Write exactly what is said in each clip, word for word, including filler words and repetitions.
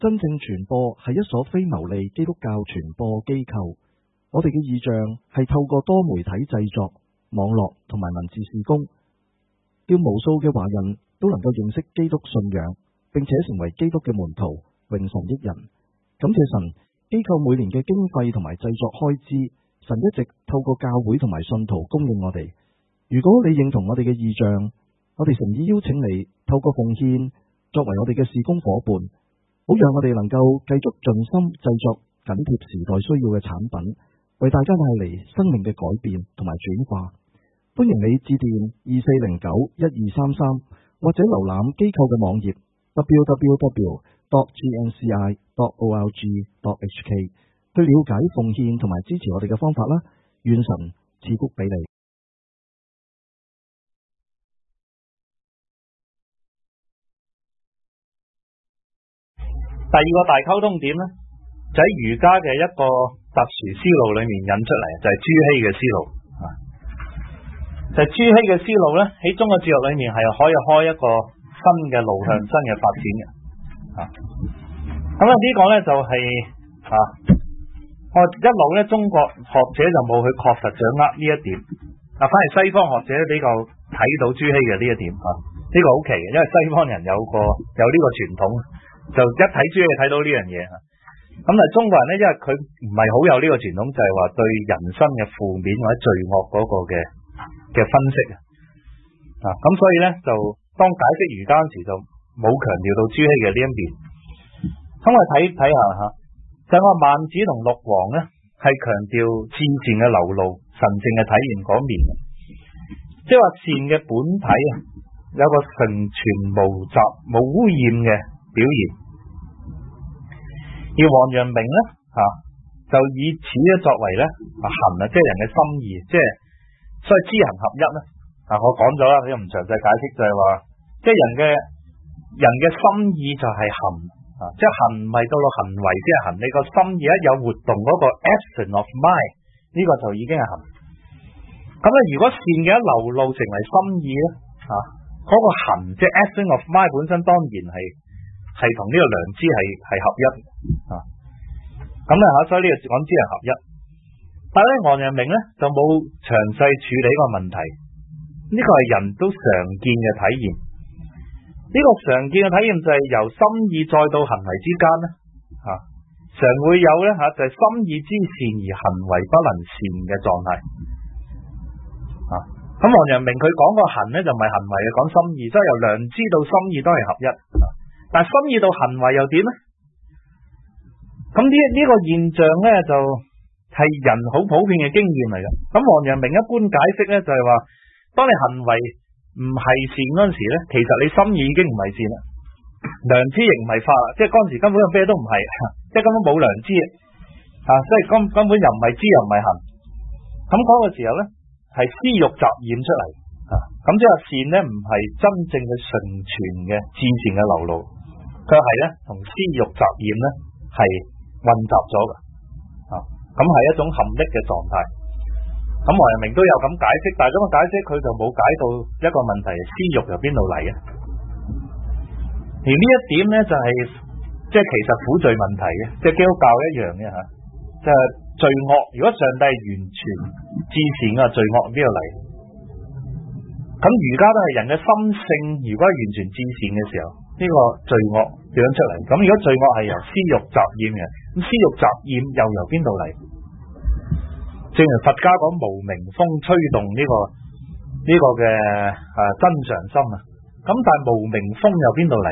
真正傳播係一所非牟利基督教傳播機構。我哋嘅異象係透過多媒體製作、網絡同埋文字事工，叫無數嘅華人都能夠認識基督信仰，並且成為基督嘅門徒，榮神益人。感謝神，機構每年嘅經費同埋製作開支，神一直透過教會同埋信徒供應我哋。如果你認同我哋嘅異象，我哋誠意邀請你透過奉獻作為我哋嘅事工夥伴，好讓我哋能夠繼續盡心製作緊貼時代需要嘅產品，為大家帶嚟生命嘅改變同埋轉化。歡迎你致電二四零九一二三三，或者瀏覽機構嘅網頁 double-u double-u double-u dot g n c i dot org dot h k 去了解奉獻同埋支持我哋嘅方法啦。願神賜福俾你。 第二個大溝通點呢，就喺儒家嘅一個特殊思路裏面引出嚟，就係朱熹嘅思路啊。就係朱熹嘅思路呢，喺中國哲學裏面係可以開一個新嘅路向、新嘅發展嘅啊。咁啊呢個呢，就係啊，我一路呢，中國學者就冇去確實掌握呢一點啊，反而西方學者比較睇到朱熹嘅呢一點啊。呢個好奇嘅，因為西方人有個有呢個傳統。就一睇朱熹睇到呢樣嘢，咁但係中國人呢，因為佢唔係好有呢個傳統，就係話對人生嘅負面或者罪惡嗰個嘅嘅分析啊，咁所以呢，就當解釋儒家時就冇強調到朱熹嘅呢一面。咁我睇睇下吓，就係話孟子同陸王呢，係強調至善嘅流露、神聖嘅體驗嗰面，即係話善嘅本體啊，有個成全無雜冇污染嘅表現。而王陽明咧吓、啊，就以此咧作為咧啊行啊，即係人嘅心意，即係所以知行合一咧。啊，我講咗啦，佢唔詳細解釋，就係話，即係人嘅人嘅心意就係行啊，即係行唔係到到行為先係行，你個心意一有活動嗰個 action of mind 呢個就已經係行。咁啊，如果善嘅一流露成為心意咧，啊，嗰、那個行即係 action of mind 本身當然係。係同呢個良知係係合一啊，咁咧吓，所以呢個講知行合一。但係咧，王陽明咧就冇詳細處理呢個問題。呢、這個係人都常見嘅體驗。呢、這個常見嘅體驗就係由心意再到行為之間咧，吓、啊、常會有咧吓、啊，就係、是、心意之善而行為不能善嘅狀態。啊，咁王陽明佢講個行咧就唔係行為嘅，講心意，即係由良知到心意都係合一。啊但係心意到行為又點呢？咁呢呢個現象呢，就係、是、人好普遍嘅經驗嚟嘅。咁王陽明一般解釋呢，就係、是、話，當你行為唔係善嗰陣時呢，其實你心意已經唔係善啦，良知亦唔係法，即係嗰陣時根本咩都唔係，即係根本冇良知啊，即係根根本又唔係知又唔係行。咁嗰個時候呢，係私欲雜染出嚟啊，咁即係善呢，唔係真正嘅純全嘅至善嘅流露。佢係咧同私欲雜染咧係混雜咗嘅啊，咁係一種含溺嘅狀態。咁王陽明都有咁解釋，但係咁嘅解釋佢就冇解到一個問題：私欲由邊度嚟啊？而呢一點咧就係即係其實苦罪問題嘅，即係基督教一樣嘅吓，即係罪惡。如果上帝係完全至善嘅，罪惡邊度嚟？咁儒家都係人嘅心性，如果係完全至善嘅時候，呢個罪惡養出嚟。咁如果罪惡係由私欲雜染嘅，咁私欲雜染又由邊度嚟？正如佛家講無明風吹動呢個呢個嘅啊真常心啊，咁但係無明風又邊度嚟？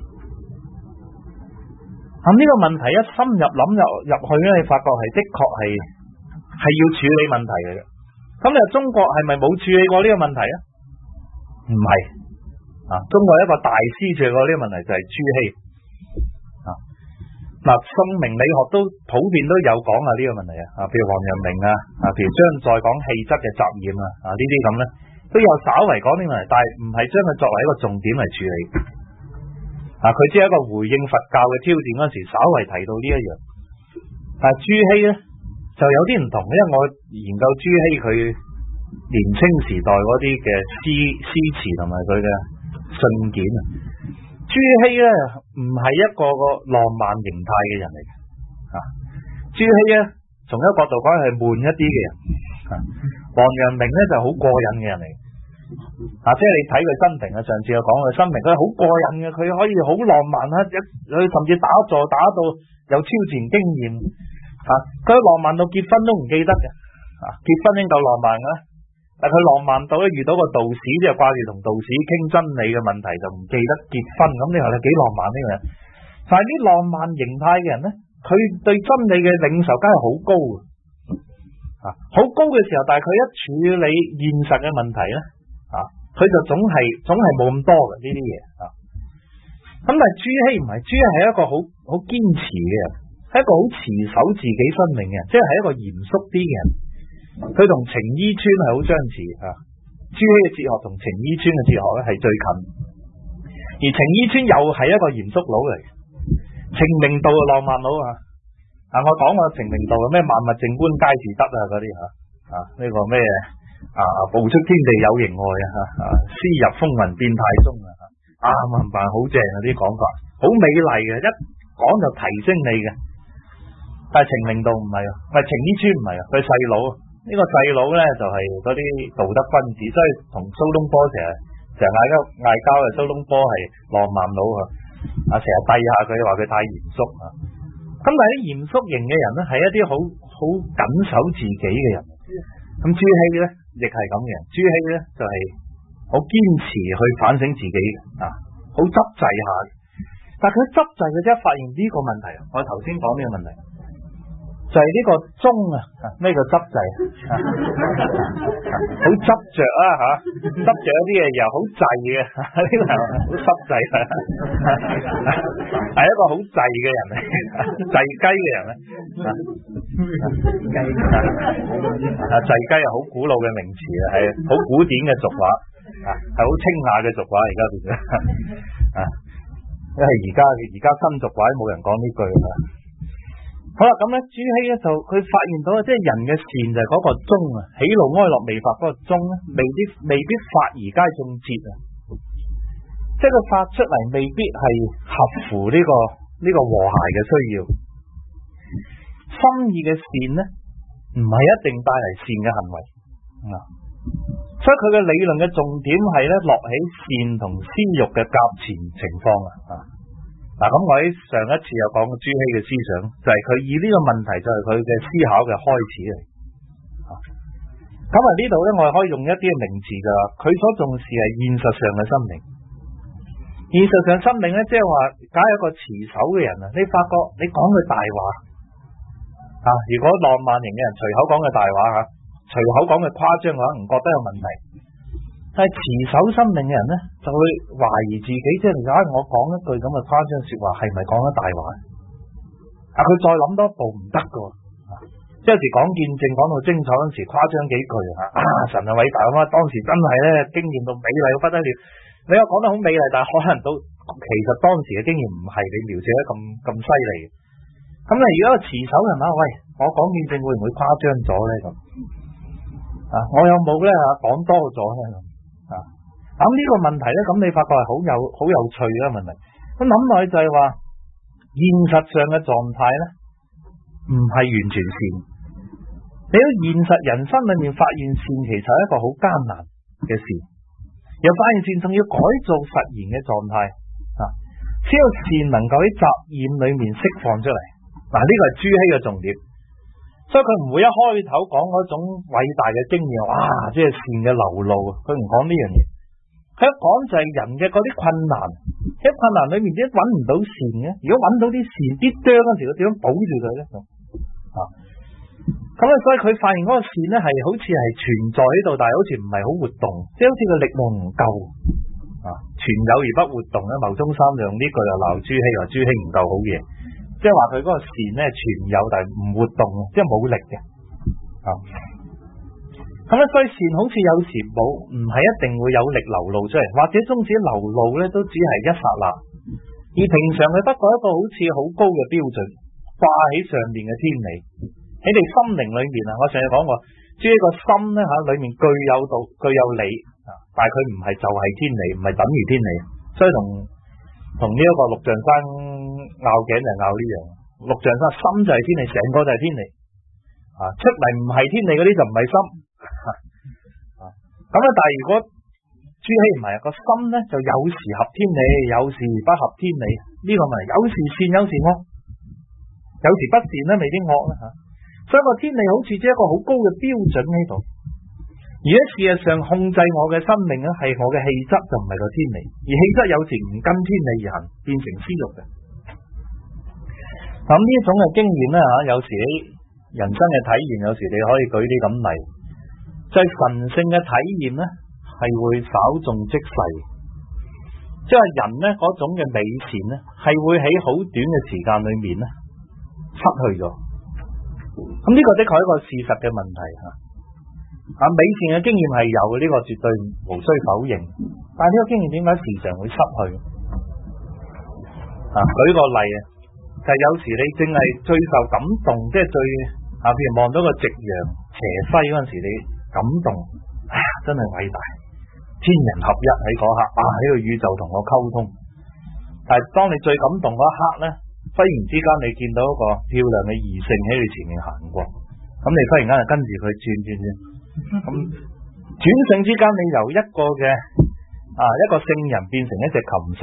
咁呢個問題一深入諗入入去咧，你發覺係的確係係要處理問題嚟嘅。咁你話中國係咪冇處理過呢個問題啊？唔係啊，中國一個大師處理過呢個問題就係朱熹啊。嗱，宋明理學都普遍都有講啊呢個問題啊，啊，譬如王陽明啊，啊，譬如張載講氣質嘅雜染啊，啊呢啲咁咧都有稍為講呢個問題，但係唔係將佢作為一個重點嚟處理。啊，佢只係一個回應佛教嘅挑戰嗰時，稍為提到呢一樣。但係朱熹咧就有啲唔同，因為我研究朱熹佢年青時代嗰啲嘅詩詩詞同埋佢嘅信件啊。朱熹咧唔唔係一個個浪漫形態嘅人嚟嘅。啊，朱熹咧，從一個角度講係悶一啲嘅人。啊，王陽明咧就好過癮嘅人嚟嘅。啊，即係你睇佢生平啊，上次我講佢生平，佢好過癮嘅，佢可以好浪漫啊，一佢甚至打坐打到有超前經驗。啊，佢浪漫到結婚都唔記得嘅。啊，結婚已經夠浪漫噶啦，但佢浪漫到咧遇到個道士，即係掛住同道士傾真理嘅問題，就唔記得結婚。咁你話你幾浪漫呢個人？但係啲浪漫形態嘅人咧，佢對真理嘅領受梗係好高嘅。啊，好高嘅時候，但係佢一處理現實嘅問題咧，啊，佢就總係總係冇咁多嘅呢啲嘢。啊，咁但係朱熹唔係，朱熹係一個好好堅持嘅人，係一個好持守自己生命嘅人，即係係一個嚴肅啲嘅人。佢同程伊川係好相似啊！朱熹嘅哲學同程伊川嘅哲學咧係最近，而程伊川又係一個嚴肅佬嚟，程明道嘅浪漫佬啊！啊，我講過程明道嘅咩萬物靜觀皆是德啊嗰啲吓啊呢、這個咩啊步出天地有形外啊啊思入風雲變態中啊啊冚唪唥好正啊啲講法，好美麗嘅，一講就提升你嘅。但係程明道唔係啊，唔係程伊川唔係啊，佢細佬。呢個細佬咧就係嗰啲道德君子，所以同蘇東坡成日成日嗌交嗌交嘅。蘇東坡係浪漫佬啊，啊成日遞下佢，話佢太嚴肅啊。咁但係啲嚴肅型嘅人咧，係一啲好好緊守自己嘅人。咁朱熹咧亦係咁嘅人，朱熹咧就係好堅持去反省自己啊，好執滯下。但係佢執滯嘅啫，發現呢個問題，我頭先講呢個問題。就係呢個忠啊，咩叫執滯啊？好執着啊吓，執着一啲嘢又好滯嘅，呢個係好濕滯啊，係一個好滯嘅人嚟，滯雞嘅人咧。雞啊，滯雞係好古老嘅名詞啊，係好古典嘅俗話啊，係好清雅嘅俗話，而家變咗啊，因為而家而家新俗話冇人講呢句啊。好啦，咁咧朱熹咧就佢發現到，即係人嘅善就係嗰個忠啊，喜怒哀樂未發嗰個忠咧，未必未必發而皆中節啊，即係佢發出嚟未必係合乎呢、這個呢、這個和諧嘅需要。心意嘅善咧，唔係一定帶嚟善嘅行為啊，所以佢嘅理論嘅重點係咧落喺善同私欲嘅夾纏情況啊。嗱，咁我喺上一次又講過朱熹嘅思想，就係、是、佢以呢個問題就係佢嘅思考嘅開始嚟。咁啊呢度咧，我哋可以用一啲嘅名詞就話，佢所重視係現實上嘅生命。現實上生命咧，即係話，假如一個持守嘅人啊，你發覺你講句大話啊，如果浪漫型嘅人隨口講嘅大話吓，隨口講嘅誇張嘅話，唔覺得有問題。但係持守生命嘅人咧，就會懷疑自己，即係假如我講一句咁嘅誇張說話，係咪講得大話？啊，佢再諗多一步唔得噶，即係有時講見證講到精彩嗰時，誇張幾句啊，啊神啊偉大咁啊，當時真係咧經驗到美麗到不得了。你又講得好美麗，但係可能都其實當時嘅經驗唔係你描寫得咁咁犀利。咁你如果持守人啊，喂，我講見證會唔會誇張咗咧咁？啊，我有冇咧啊講多咗咧咁？啊，咁呢個問題咧，咁你發覺係好有好有趣嘅問題。咁諗落去就係話，現實上嘅狀態咧，唔係完全善。你喺現實人生裏面發現善，其實係一個好艱難嘅事。又發現善，仲要改造實現嘅狀態啊，只有善能夠喺雜染裏面釋放出嚟。嗱，呢個係朱熹嘅重點。所以佢唔會一開頭講嗰種偉大嘅經驗，哇！即係善嘅流露，佢唔講呢樣嘢。佢一講就係人嘅嗰啲困難，喺困難裏面點揾唔到善嘅？如果揾到啲善，啲啄嗰時，佢點樣保住佢咧？啊，咁啊，所以佢發現嗰個善咧係好似係存在喺度，但係好似唔係好活動，即係好似個力量唔夠啊。存有而不活動咧，牟宗三用呢句又鬧朱熹，話朱熹唔夠好嘢。即係話佢嗰個善咧存有，但係唔活動，即係冇力嘅啊。咁咧，所以善好似有時冇，唔係一定會有力流露出嚟，或者終止流露咧都只係一剎那。而平常佢不過一個好似好高嘅標準掛喺上面嘅天理，喺你心靈裏面啊。我上日講過，即係個心咧吓，裏面具有道，具有理啊，但係佢唔係就係天理，唔係等於天理，所以同同呢一個陸象山拗頸就係拗呢樣，陸象山心就係天理，成個就係天理啊，出嚟唔係天理嗰啲就唔係心啊。咁啊，但係如果朱熹唔係個心咧，就有時合天理，有時不合天理，呢、這個咪有時善，有時惡，有時不善咧，未必惡啦吓。所以個天理好似即係一個好高嘅標準喺度，而喺事實上控制我嘅生命咧，係我嘅氣質，就唔係個天理。而氣質有時唔跟天理而行，變成私欲嘅。咁呢種嘅經驗咧吓，有時喺人生嘅體驗，有時你可以舉啲咁例，就係、是、神聖嘅體驗咧，係會稍縱即逝，即係人咧嗰種嘅美善咧，係會喺好短嘅時間裏面咧失去咗。咁呢個的確係一個事實嘅問題吓。啊，美善嘅經驗係有嘅，呢、這個絕對無需否認。但係呢個經驗點解時常會失去？啊，舉個例啊，就係、是、有時你正係最受感動，即係最啊，譬如望到個夕陽斜西嗰陣時，你感動，哎呀，真係偉大，天人合一喺嗰刻，啊，喺個宇宙同我溝通。但係當你最感動嗰一刻咧，忽然之間你見到一個漂亮嘅異性喺你前面行過，咁你忽然間就跟住佢轉轉轉，咁轉瞬之間你由一個嘅啊一個聖人變成一隻禽獸，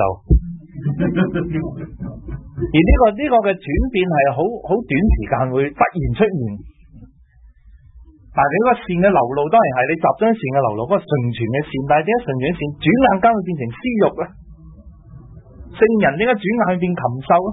而呢、這個呢、這個嘅轉變係好好短時間會突然出現。但係你嗰個善嘅流露當然係你集中善嘅流露，嗰、那個純全嘅善，但係點解純全嘅善轉眼間會變成私欲咧？聖人點解轉眼會變禽獸咧？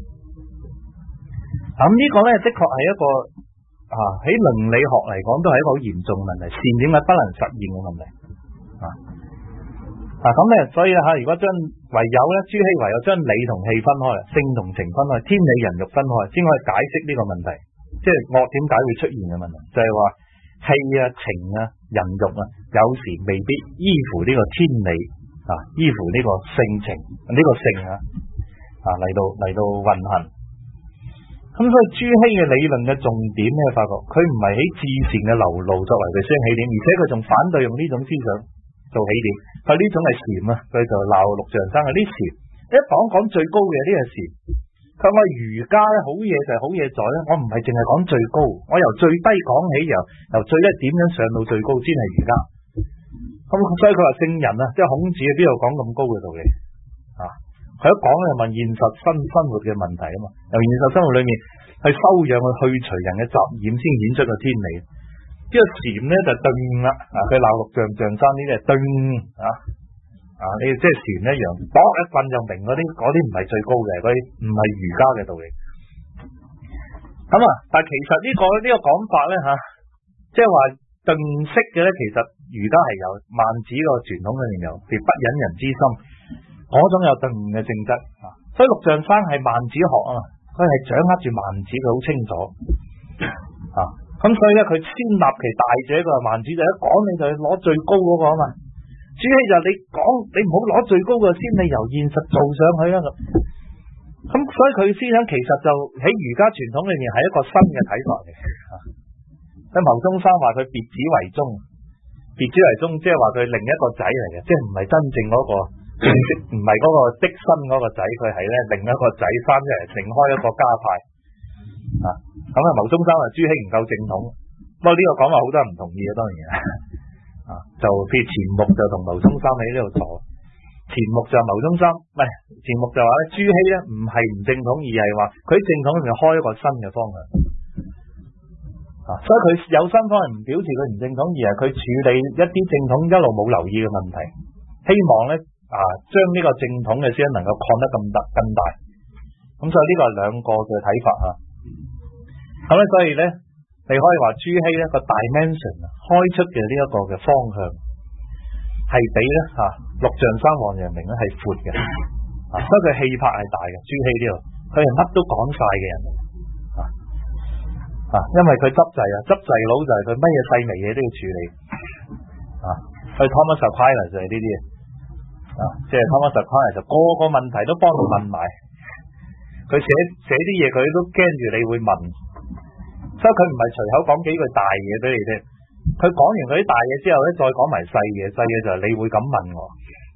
咁呢個咧的確係一個啊喺倫理學嚟講都係一個好嚴重嘅問題，善點解不能實現嘅問題啊？啊咁咧，所以咧吓，如果將唯有咧，朱熹唯有將理同氣分開，性同情分開，天理人欲分開，先可以解釋呢個問題，即係惡點解會出現嘅問題，就係話氣啊、情啊、人欲啊，有時未必依乎呢個天理啊，依乎呢個性情呢、這個性啊啊嚟到嚟到運行。咁所以朱熹嘅理論嘅重點咧，發覺佢唔係喺至善嘅流露作為佢先起點，而且佢仲反對用呢種思想做起點。佢呢種係禪啊，佢就鬧陸象山嘅呢禪。一講講最高嘅呢係禪，佢話儒家咧好嘢就係好嘢在咧，我唔係淨係講最高，我由最低講起，由由最低點樣上到最高先係儒家。咁所以佢話聖人啊，即係孔子喺邊度講咁高嘅道理啊？佢一講就問現實生生活嘅問題啊嘛，由現實生活裏面去修養去去除人嘅雜染，先顯出個天理。呢個禪咧就頓啦，啊佢鬧陸象象山呢啲係頓啊啊，你即係禪一樣，搏一棍就明嗰啲，嗰啲唔係最高嘅，嗰啲唔係儒家嘅道理。咁啊，但係其實呢、這個呢、這個講法咧吓，即係話頓識嘅咧，其實儒家係有孟子個傳統裏面有，譬如不忍人之心。嗰種有頓悟嘅性質啊，所以陸象山係孟子學啊，佢係掌握住孟子，佢好清楚啊。咁所以咧，佢先立其大者，佢話孟子就一講你就攞最高嗰個啊嘛。朱熹就你講你唔好攞最高嘅先，你由現實做上去啊。咁所以佢思想其實就喺儒家傳統裏面係一個新嘅睇法嚟嘅。即係牟宗三話佢別子為宗，別子為宗即係話佢另一個仔嚟嘅，即係唔係真正嗰個。唔係嗰個嫡身嗰個仔，佢係咧另一個仔生出嚟，成開一個家派啊。咁啊，牟宗三話朱熹唔夠正統，不過呢個講話好多人唔同意啊，當然啊，就譬如錢穆就同牟宗三喺呢度坐，錢穆就牟宗三，唔係錢穆就話咧朱熹咧唔係唔正統，而係話佢喺正統裏面開一個新嘅方向啊，所以佢有新方向唔表示佢唔正統，而係佢處理一啲正統一路冇留意嘅問題，希望咧。啊，將呢個正統嘅先能夠擴得咁大更大，咁所以呢個係兩個嘅睇法啊。咁咧，所以咧，你可以話朱熹咧個 dimension 開出嘅呢一個嘅方向，係比咧吓陸象山王陽明咧係闊嘅啊，所以佢氣魄係大嘅。朱熹呢度，佢係乜都講晒嘅人啊啊，因為佢執滯啊，執滯佬就係佢乜嘢細微嘢都要處理啊。佢 Thomas Aquinas 就係呢啲嘢。啊，即係 Thomas Aquinas就個個問題都幫佢問埋，佢寫寫啲嘢佢都驚住你會問，所以佢唔係隨口講幾句大嘢俾你聽，佢講完佢啲大嘢之後咧，再講埋細嘢，細嘢就係你會咁問我，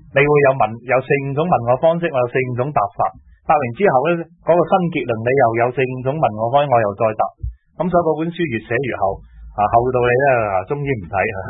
你會有問有四五種問我方式，我有四五種答法，答完之後咧嗰、那個新結論你又有四五種問我方式，我又再答，咁所以嗰本書越寫越厚啊，厚到你咧啊終於唔睇啊，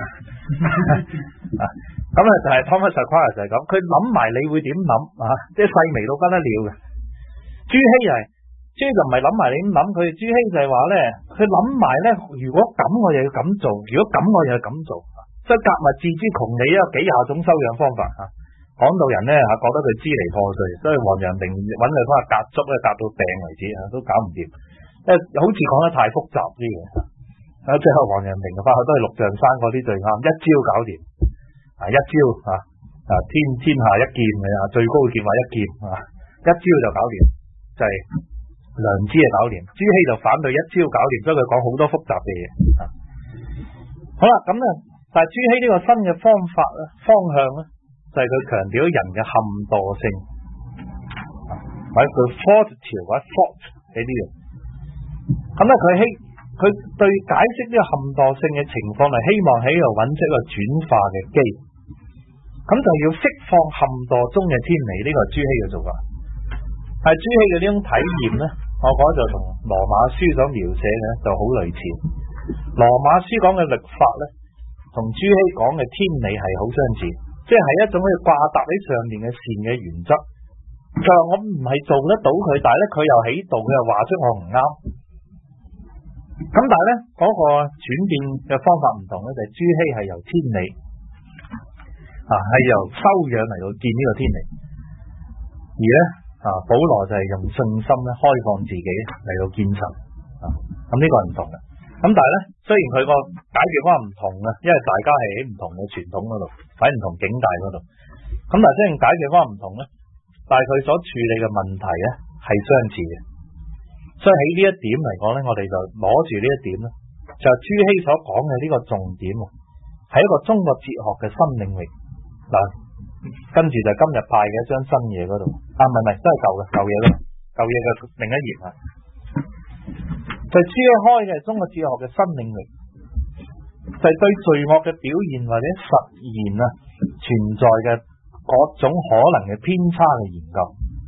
咁啊就係 Thomas Aquinas 就係咁，佢諗埋你會點諗啊，即係細微到不得了嘅。朱熹就係、是。朱熹就唔係諗埋你咁諗，佢朱熹就係話咧，佢諗埋咧，如果咁我又要咁做，如果咁我又要咁做，所以格物致知窮理啊，幾廿種修養方法吓，講到人咧吓覺得佢支離破碎，所以王陽明揾佢翻去夾足咧，夾到病為止啊，都搞唔掂，因為好似講得太複雜啲嘅，啊最後王陽明嘅法都係陸象山嗰啲最啱，一招搞掂，啊一招啊啊天天下一劍嘅啊，最高嘅劍話一劍啊，一招就搞掂，就係、是。良知嘅搞掂，朱熹就反對一招搞掂，所以佢講好多複雜嘅嘢。好啦，咁咧，但係朱熹呢個新嘅方法咧，方向咧，就係佢強調人嘅陷惰性，或者佢 fortitude 或者 fault 呢啲嘢。咁咧，佢希佢對解釋呢個陷惰性嘅情況，係希望喺度揾出一個轉化嘅機，咁就要釋放陷惰中嘅天理，呢、這個係朱熹嘅做法。但係朱熹嘅呢種體驗咧，我覺得就同羅馬書所描寫嘅就好類似。羅馬書講嘅律法咧，同朱熹講嘅天理係好相似，即係一種可以掛搭喺上面嘅善嘅原則。就話我唔係做得到佢，但係咧佢又喺度，佢又話出我唔啱。咁但係咧嗰個轉變嘅方法唔同咧，就係、是、朱熹係由天理啊，係由修養嚟到見呢個天理，而咧。啊，保羅就係用信心咧開放自己嚟到見神啊，咁呢個係唔同嘅。咁但係咧，雖然佢個解決方法唔同啊，因為大家係喺唔同嘅傳統嗰度，喺唔同境界嗰度。咁但係雖然解決方法唔同咧，但係佢所處理嘅問題咧係相似嘅。所以喺呢一點嚟講咧，我哋就攞住呢一點咧，就係朱熹所講嘅呢個重點，係一個中國哲學嘅新領域嗱。跟住就今日派嘅一張新嘢嗰度，啊唔係唔係，都係舊嘅舊嘢咯，舊嘢嘅另一頁啊，就係、是、朱熹開嘅中國哲學嘅新領域，就係、是、對罪惡嘅表現或者實現啊存在嘅各種可能嘅偏差嘅研究。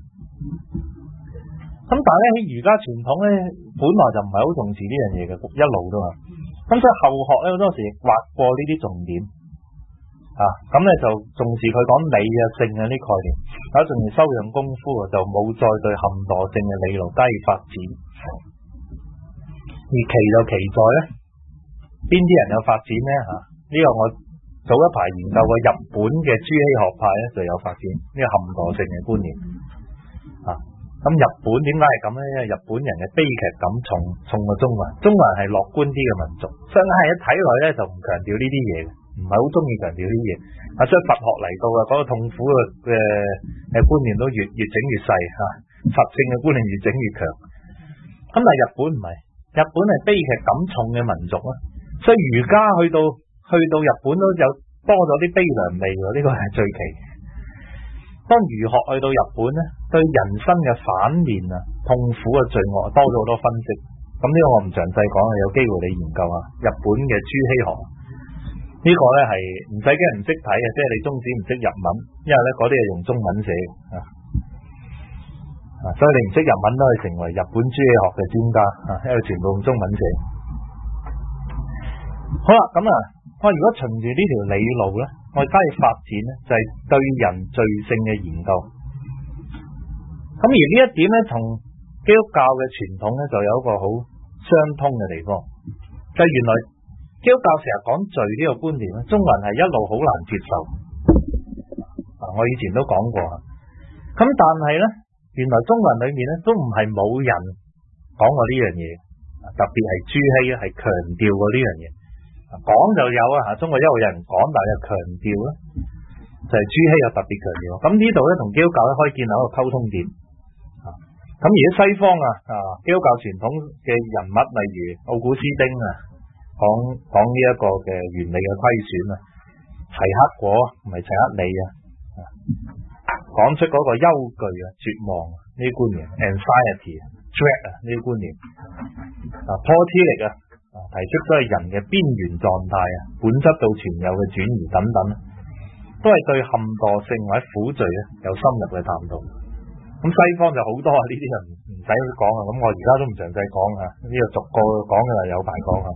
咁但係咧喺儒家傳統咧，本來就唔係好重視呢樣嘢嘅，一路都係，咁所以後學咧好多時劃過呢啲重點。啊，咁咧就重視佢講理啊、性啊呢概念，啊，重視修養功夫啊，就冇再對陷惰性嘅理路加以發展。而奇就奇在咧，邊啲人有發展咧？吓、啊，呢、這個我早一排研究過日本嘅朱熹學派咧，就有發展呢、這個陷惰性嘅觀念。啊，咁日本點解係咁咧？因為日本人嘅悲劇感重重過中國人，中國人係樂觀啲嘅民族，所以係一睇落咧就唔強調呢啲嘢嘅。唔係好中意強調呢啲嘢，啊，所以佛學嚟到啊，嗰、那個痛苦嘅嘅觀念都越越整越細吓，佛性嘅觀念越整越強。咁但係日本唔係，日本係悲劇感重嘅民族啊，所以儒家去到去到日本都有多咗啲悲涼味喎，呢、這個係最奇。當儒學去到日本咧，對人生嘅反面啊、痛苦嘅罪惡多咗好多分析。咁呢個我唔詳細講，有機會你研究下日本嘅朱熹學。呢個咧係唔使驚唔識睇嘅，即係你中史唔識日文，因為咧嗰啲係用中文寫嘅啊，所以你唔識日文都可以成為日本朱熹學嘅專家啊，因為全部用中文寫。好啦，咁啊，我如果循住呢條理路咧，我哋加以發展咧，就係對人罪性嘅研究。咁而呢一點咧，同基督教嘅傳統咧，就有一個好相通嘅地方，就係原來。基督教成日講罪呢個觀念咧，中國人係一路好難接受。啊，我以前都講過。咁但係咧，原來中國人裏面咧都唔係冇人講過呢樣嘢，特別係朱熹咧係強調過呢樣嘢。講就有啊，中國一路有人講，但係強調咧就係朱熹又特別強調。咁呢度咧同基督教咧可以建立一個溝通點。啊，咁而喺西方啊啊基督教傳統嘅人物，例如奧古斯丁啊。講講呢一個嘅原理嘅虧損啊，齊克果唔係齊克里啊，講出嗰個憂懼啊、絕望呢啲觀念 ，anxiety、dread 啊呢啲觀念啊 ，Portilik 啊提出都係人嘅邊緣狀態啊，本質到存有嘅轉移等等。咁都係對陷墮性或者苦罪咧有深入嘅探討。咁西方就好多啊，呢啲人唔使講啊，咁我而家都唔詳細講啊，呢個逐個講嘅有排講啊。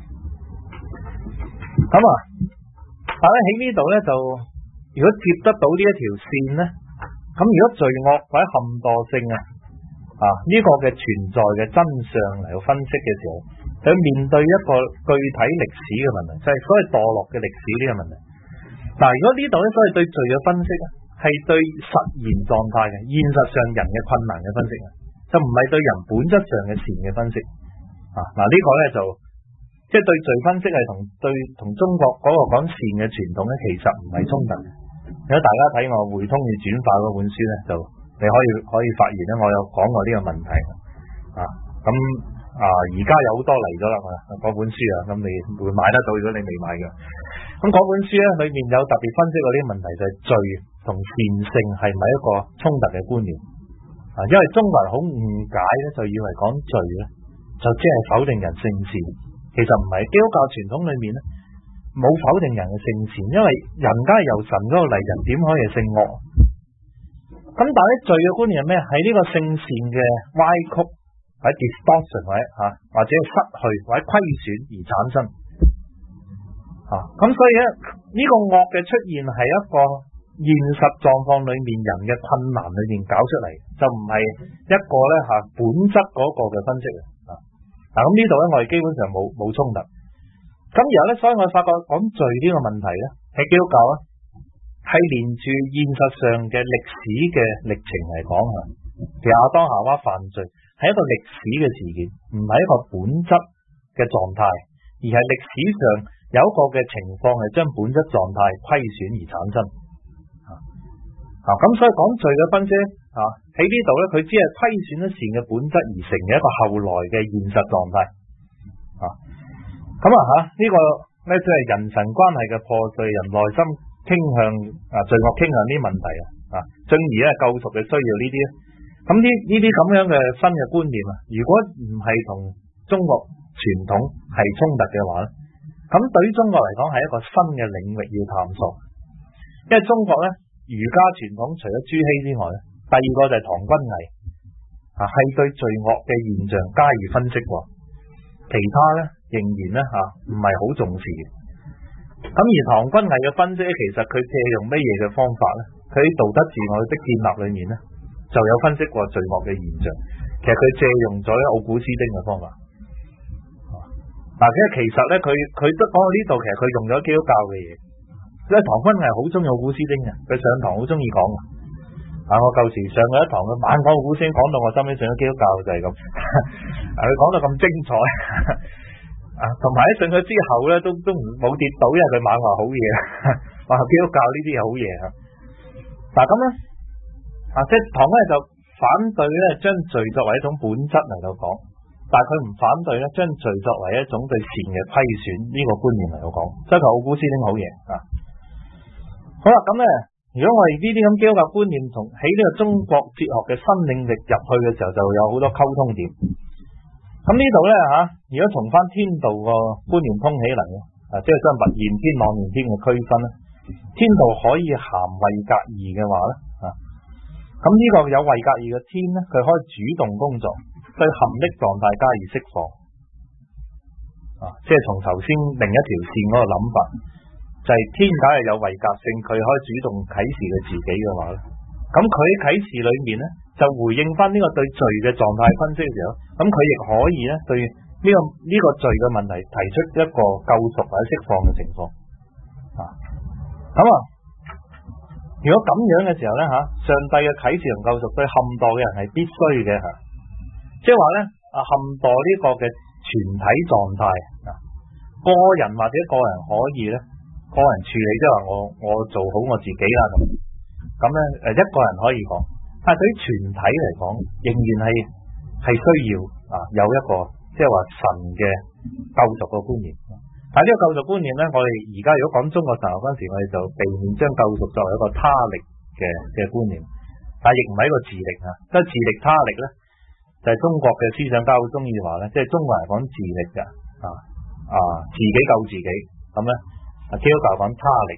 咁啊，但係喺呢度咧就，如果接得到呢一條線咧，咁如果罪惡或者陷墮性啊啊呢個嘅存在嘅真相嚟到分析嘅時候，就要面對一個具體歷史嘅問題，就係所謂墮落嘅歷史呢個問題。嗱，如果呢度咧，所謂對罪嘅分析咧，係對實現狀態嘅現實上人嘅困難嘅分析啊，就唔係對人本質上嘅善嘅分析啊。嗱，呢個咧就即係對罪分析係同對同中國嗰個講善嘅傳統咧，其實唔係衝突嘅。如果大家睇我匯通與轉化嗰本書咧，就你可以可以發現咧，我有講過呢個問題啊。咁啊，而家有好多嚟咗啦，嗰本書啊，咁你會買得到，如果你未買嘅。咁嗰本書咧，裏面有特別分析過呢個問題，就係罪同善性係咪一個衝突嘅觀念啊？因為中國人好誤解咧，就以為講罪咧，就即係否定人性善，其實唔係。基督教傳統裏面咧，冇否定人嘅性善，因為人家係由神嗰度嚟，人點可以係性惡？咁但係罪嘅觀念係咩？係呢個性善嘅歪曲，或者 distortion， 或者吓、啊，或者失去或者虧損而產生。啊，咁所以咧，呢、這個惡嘅出現係一個現實狀況裏面人嘅困難裏面搞出嚟，就唔係一個咧吓、啊、本質嗰個嘅分析啊。嗱，咁呢度咧，我哋基本上冇冇衝突。咁然後咧，所以我發覺講罪呢個問題咧，喺基督教咧係連住現實上嘅歷史嘅歷程嚟講啊。其實亞當夏娃犯罪係一個歷史嘅事件，唔係一個本質嘅狀態，而係歷史上有一個嘅情況係將本質狀態虧損而產生啊。咁所以講罪嘅分析啊，喺呢度咧，佢只係虧損咗善嘅本質而成嘅一個後來嘅現實狀態啊。咁啊吓呢個咧即係人神關係嘅破碎，人內心傾向啊罪惡傾向呢啲問題啊啊，進而咧救贖嘅需要呢啲咧，咁呢呢啲咁樣嘅新嘅觀念啊，如果唔係同中國傳統係衝突嘅話咧，咁對於中國嚟講係一個新嘅領域要探索。因為中國咧儒家傳統除咗朱熹之外咧，第二個就係唐君毅啊，係對罪惡嘅現象加以分析過，其他咧仍然咧吓唔係好重視嘅。咁而唐君毅嘅分析咧，其實佢借用乜嘢嘅方法咧？佢喺道德自我的建立裏面咧，就有分析過罪惡嘅現象。其實佢借用咗奧古斯丁嘅方法。嗱，其實咧，佢佢都講到呢度，其實佢用咗基督教嘅嘢。因為唐君毅好中意奧古斯丁嘅，佢上堂好中意講嘅。啊，我舊時上過一堂，佢猛講奧古斯丁，講到我心尾上咗基督教就係咁。啊，佢講到咁精彩。啊，同埋喺信佢之後咧，都都冇跌倒，因為佢猛話好嘢，話基督教呢啲係好嘢啊。嗱咁咧，啊即係唐君毅就反對咧，將罪作為一種本質嚟到講。但係佢唔反對咧，將罪作為一種對善嘅虧損呢個觀念嚟到講，即係奧古斯丁好嘢啊！好啦，咁咧，如果我哋呢啲咁基督教觀念同喺呢個中國哲學嘅新領域入去嘅時候，就有好多溝通點。咁呢度咧吓，如果從翻天道個觀念通起嚟咧，啊，即係將物現天、妄念天嘅區分咧，天道可以含位格義嘅話咧，啊，咁呢個有位格義嘅天咧，佢可以主動工作。對含的狀態加以釋放啊，即係從頭先另一條線嗰個諗法，就係、是、天假係有位格性，佢可以主動啟示佢自己嘅話咧，咁佢喺啟示裏面咧就回應翻呢個對罪嘅狀態分析嘅時候，咁佢亦可以咧對呢、這個呢、這個罪嘅問題提出一個救贖或者釋放嘅情況啊。咁啊，如果咁樣嘅時候咧吓，上帝嘅啟示同救贖對陷墮嘅人係必須嘅吓。即係話咧，啊陷墮呢個嘅全體狀態啊，個人或者個人可以咧，個人處理，即係話我我做好我自己啦咁，咁咧誒一個人可以講，但係對於全體嚟講，仍然係係需要啊有一個即係話神嘅救贖嘅觀念。但係呢個救贖觀念咧，我哋而家如果講中國神學嗰陣時，我哋就避免將救贖作為一個他力嘅嘅觀念，但係亦唔係一個自力啊，即係自力他力咧。就係中國嘅思想家好中意話咧，即係中國人講自力嘅啊啊，自己救自己咁咧，啊基督教講他力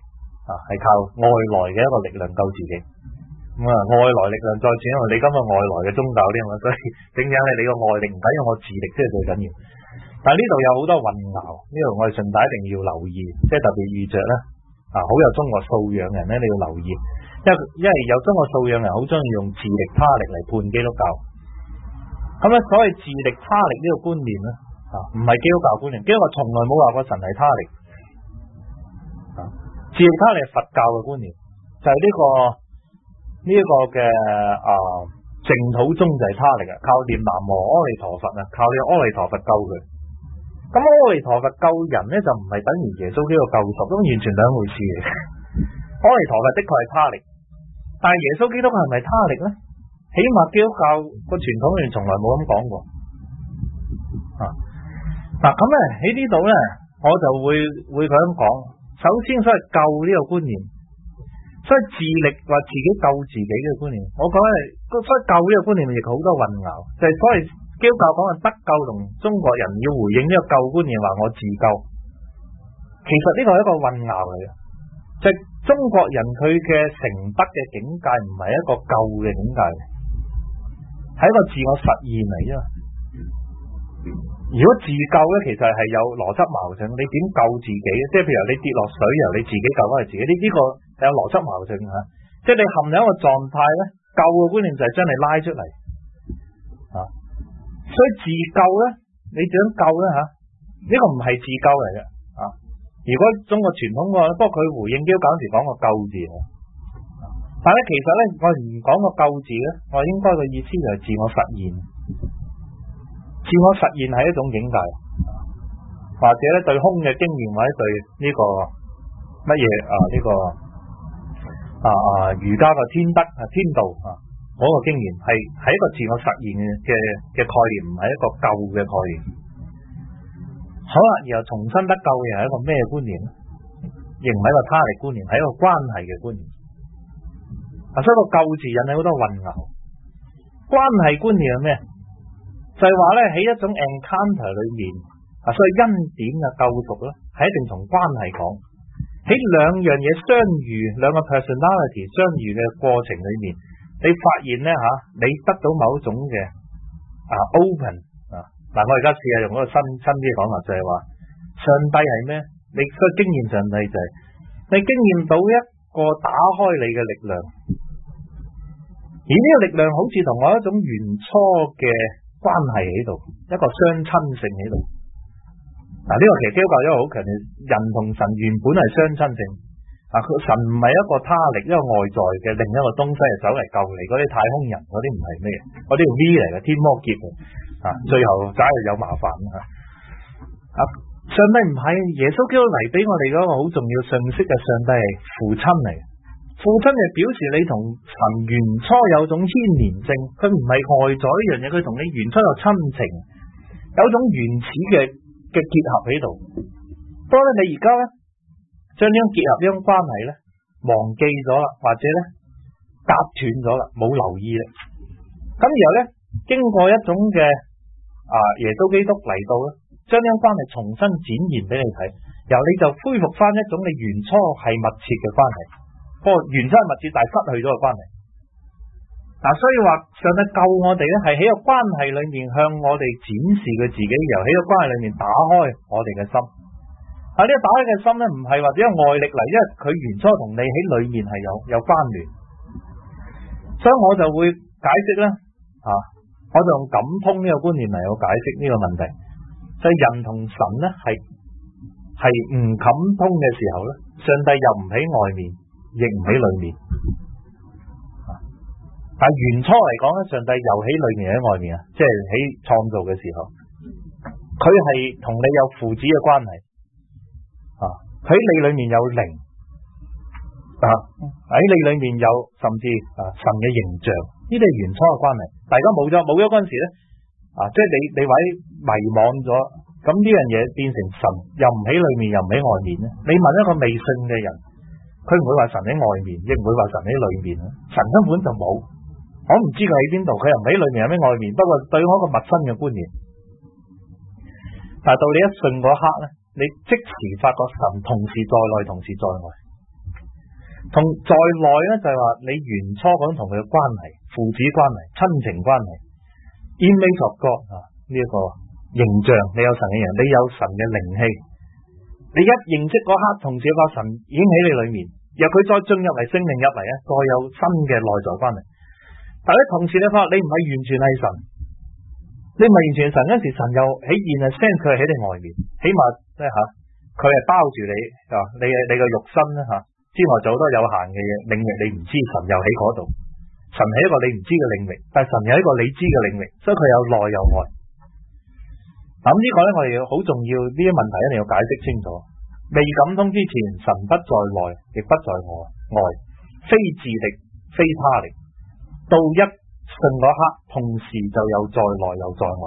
啊，係靠外來嘅一個力量救自己。咁啊，外來力量再轉，因為你今日外來嘅宗教啲嘛，所以整緊係你個外力唔緊要，我自力先係最緊要。但係呢度有好多混淆，呢度我哋順帶一定要留意，即係特別遇着咧啊，好有中國素養人咧，你要留意，因為因為有中國素養人好中意用自力他力嚟判基督教。咁咧，所謂自力他力呢個觀念咧啊，唔係基督教觀念，基督教從來冇話過神係他力啊，自力他力係佛教嘅觀念，就係呢個呢一個嘅啊淨土宗就係他力啊，靠念南無阿彌陀佛啊，靠呢個阿彌陀佛救佢。咁阿彌陀佛救人咧，就唔係等於耶穌基督救贖，咁完全兩回事嚟嘅。阿彌陀佛的確係他力，但係耶穌基督係咪他力咧？起碼基督教個傳統裏面從來冇咁講過啊。嗱咁咧喺呢度咧，我就會會咁講。首先，所謂救呢個觀念，所以自力話自己救自己嘅觀念，我覺得所以救呢個觀念亦好多混淆，就係所謂基督教講嘅得救同中國人要回應呢個救觀念，話我自救，其實呢個係一個混淆嚟嘅。就係中國人佢嘅成德嘅境界唔係一個救嘅境界，係一個自我實現嚟啫。如果自救咧，其實係有邏輯矛盾。你點救自己？即係譬如你跌落水，由你自己救翻嚟自己，呢、這、呢個係有邏輯矛盾吓。即係你陷喺一個狀態咧，救嘅觀念就係將你拉出嚟啊。所以自救咧，你點救咧吓？呢、這個唔係自救嚟嘅啊。如果中國傳統嘅話，不過佢回應基督教時講個救字啊。但係咧，其實咧，我唔講個救字咧，我應該嘅意思就係自我實現。自我實現係一種境界，或者咧對空嘅經驗，或者對呢個乜嘢啊呢個啊啊儒家嘅天德啊天道啊嗰個經驗，係係一個自我實現嘅嘅概念，唔係一個救嘅概念。好啦，然後重新得救又係一個咩觀念咧？亦唔係一個他力觀念，係一個關係嘅觀念。啊，所以個救字引起好多混淆。關係觀念係咩？就係話咧喺一種 encounter 裏面啊，所以恩典嘅救贖咧係一定同關係講。喺兩樣嘢相遇，兩個 personality 相遇嘅過程裏面，你發現咧吓，你得到某種嘅啊 open 啊，嗱我而家試下用嗰個新新啲嘅講法，就係話上帝係咩？你所以經驗上帝就係你經驗到一個打開你嘅力量，而呢個力量好似同我一種原初嘅關係喺度，一個相親性喺度。嗱、啊、呢、這個其實基督教因為好強調人同神原本係相親性。啊，神唔係一個他力，一個外在嘅另一個東西係走嚟救你，嗰啲太空人嗰啲唔係咩，嗰啲 V 嚟嘅天魔劫啊，最後梗係有麻煩啊。啊，上帝唔係耶穌基督嚟俾我哋嗰個好重要信息嘅，上帝係父親嚟。父親就表示你同神原初有種牽連性，佢唔係外在呢樣嘢，佢同你原初有親情，有種原始嘅嘅結合喺度。不過咧，你而家咧將呢種結合呢種關係咧忘記咗啦，或者咧隔斷咗啦，冇留意啦。咁然後咧經過一種嘅啊耶穌基督嚟到咧，將呢種關係重新展現俾你睇，由你就恢復翻一種你原初係密切嘅關係。個原生物質，但係失去咗個關係。嗱、啊，所以話上帝救我哋咧，係喺個關係裏面向我哋展示佢自己，由喺個關係裏面打開我哋嘅心。啊，呢、這個打開嘅心咧，唔係話只有外力嚟，因為佢原初同你喺裏面係有有關聯。所以我就會解釋咧，啊，我就用感通呢個觀念嚟去解釋呢個問題。就係、是、人同神咧，係係唔感通嘅時候咧，上帝又唔喺外面。亦唔喺裏面，但係原初嚟講咧，上帝又喺裏面喺外面啊，即係喺創造嘅時候，佢係同你有父子嘅關係啊，喺你裏面有靈啊，喺你裏面有甚至啊神嘅形象，呢啲係原初嘅關係。大家冇咗冇咗嗰陣時咧啊，即係你你位迷惘咗，咁呢樣嘢變成神又唔喺裏面又唔喺外面咧。你問一個未信嘅人，佢唔會話神喺外面，亦唔會話神喺裏面。神根本就冇，我唔知佢喺邊度，佢又唔喺裏面，又喺外面。不過對我一個陌生嘅觀念，但係到你一信嗰刻咧，你即時發覺神同時在內，同時在外。 同在內咧就係話你原初嗰種同佢嘅關係，父子關係、親情關係 ，image of God 啊呢一個形象，你有神嘅人，你有神嘅靈氣，你一認識嗰刻，同時個神已經喺你裏面，然後佢再進入嚟，聖靈入嚟咧，再有新嘅內在關係。但係同時你發覺你唔係完全係神，你唔係完全係神嗰時，神又喺現啊 send 佢喺你外面，起碼即係吓，佢係包住你啊，你嘅你嘅肉身咧吓。之外就好多有限嘅嘢領域你唔知，神又喺嗰度。神係一個你唔知嘅領域，但係神有一個你知嘅領域，所以佢有內有外。咁呢個咧我哋好重要，呢啲問題一定要解釋清楚。未感通之前，神不在內，亦不在外，外非自力，非他力。到一信嗰刻，同時就有在內有在外。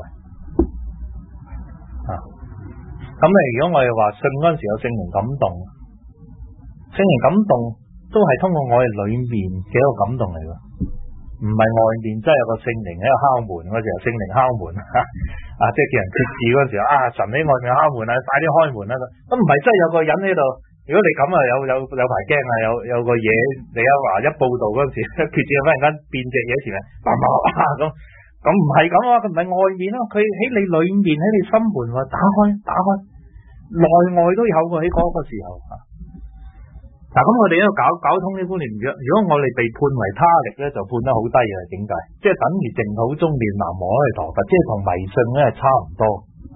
啊，咁你如果我哋話信嗰陣時有聖靈感動。聖靈感動都係通過我哋裏面嘅一個感動嚟㗎，唔係外面真係有個聖靈喺度敲門嗰時候，聖靈敲門啊，即係叫人決志嗰陣時候啊，神喺外面敲門啊，快啲開門啦！咁唔係真係有個人喺度，如果你咁啊，有有有排驚啊，有有個嘢你一話一報道嗰陣時，決志忽然間變隻嘢前面，叭叭叭咁，咁唔係咁啊，佢唔係外面咯，佢喺你裏面喺你心門話打開打開，內外都有喎喺嗰個時候啊。嗱，咁我哋喺度搞搞通呢觀念，如如果我哋被判為他力咧，就判得好低嘅境界，即係等於淨土中面南無阿彌陀佛，即係同迷信咧係差唔多。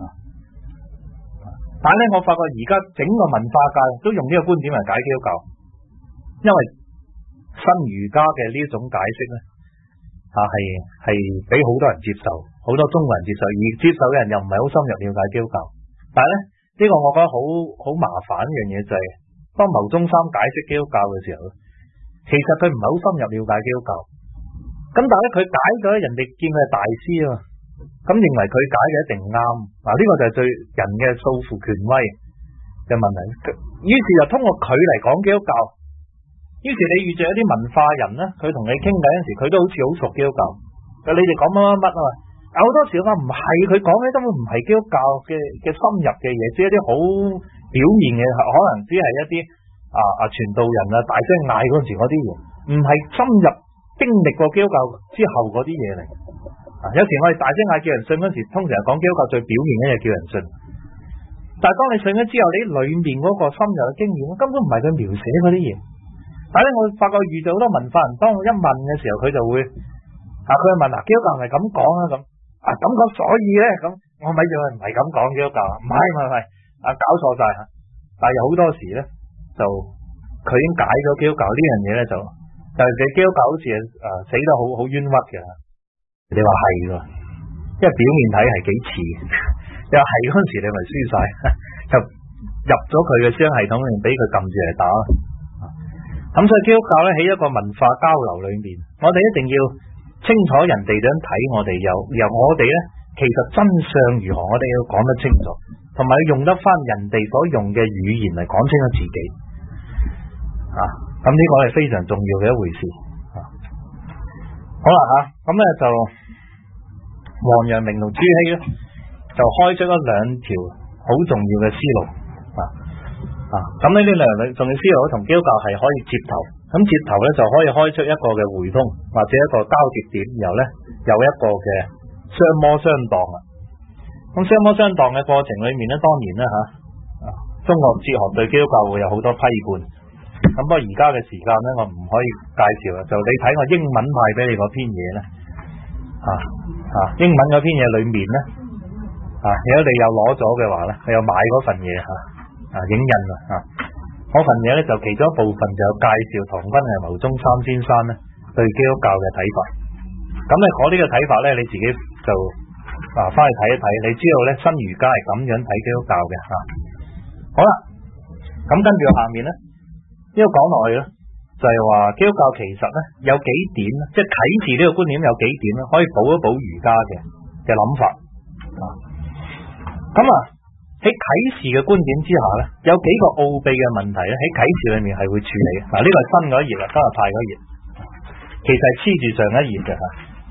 但係咧，我發覺而家整個文化界都用呢個觀點嚟解基督教，因為新儒家嘅呢種解釋咧，啊係係俾好多人接受，好多中國人接受，而接受嘅人又唔係好深入了解基督教。但係咧，呢個我覺得好好麻煩一樣嘢就係。當牟宗三解釋基督教嘅時候，其實佢唔係好深入了解基督教。咁但係咧，佢解咗，人哋見佢係大師啊，咁認為佢解嘅一定啱。嗱，呢個就係對人嘅訴負權威嘅問題。於是就通過佢嚟講基督教。於是你遇着一啲文化人咧，佢同你傾偈嗰時，佢都好似好熟基督教。你哋講乜乜乜啊嘛？有好多時我話唔係，佢講嘅根本唔係基督教嘅嘅深入嘅嘢，只係一啲好表面嘅，可能只係一啲啊啊傳道人啊大聲嗌嗰陣時嗰啲嘢，唔係深入經歷過基督教之後嗰啲嘢嚟。啊，有時我哋大聲嗌叫人信嗰陣時，通常係講基督教最表面嘅嘢叫人信，但係當你信咗之後，你裏面嗰個深入嘅經驗根本唔係佢描寫嗰啲嘢。但係咧，我發覺遇到好多文化人，當我一問嘅時候，佢就會啊，佢問啊，基督教係咪咁講啊咁啊咁講，所以咧咁，我咪就係唔係咁講基督教，唔係唔係唔係啊，搞錯晒吓。但係有好多時咧，就佢已經解咗基督教呢樣嘢咧，就就係你基督教好似誒死得好好冤屈嘅。你話係喎，因為表面睇係幾似，你話係嗰陣時你咪輸晒，就入咗佢嘅思想系統裏面，俾佢撳住嚟打。咁所以基督教咧喺一個文化交流裏面，我哋一定要清楚人哋點睇我哋，由由我哋咧，其實真相如何，我哋要講得清楚，同埋要用得翻人哋所用嘅語言嚟講清楚自己。啊，咁呢個係非常重要嘅一回事。啊，好啦吓，咁咧就王陽明同朱熹咧，就開出咗兩條好重要嘅思路。啊啊，咁呢啲兩條重要思路同基督教係可以接頭，咁接頭咧就可以開出一個嘅回通，或者一個交接點，然後咧有一個嘅相摩相當啊。咁相摩相當嘅過程裏面咧，當然咧吓，啊，中國哲學對基督教會有好多批判。咁不過而家嘅時間咧，我唔可以介紹啦，就你睇我英文派俾你嗰篇嘢咧，啊啊，英文嗰篇嘢裏面咧，啊，如果你有攞咗嘅話咧，你有買嗰份嘢吓。啊，影印啊，嗰份嘢咧就其中一部分就有介紹唐君毅牟宗三先生咧對基督教嘅睇法。咁咧嗰啲嘅睇法咧，你自己就啊翻去睇一睇，你知道咧新儒家係咁樣睇基督教嘅吓。好啦，咁跟住下面咧呢個講落去咧，就係話基督教其實咧有幾點，即係啟示呢個觀點有幾點咧，可以補一補儒家嘅嘅諗法啊。咁啊。喺啟示嘅觀點之下咧，有幾個奧秘嘅問題咧，喺啟示裏面係會處理嘅。嗱，呢個係新嗰一頁啦，今日派嗰頁，其實係黐住上一頁嘅吓。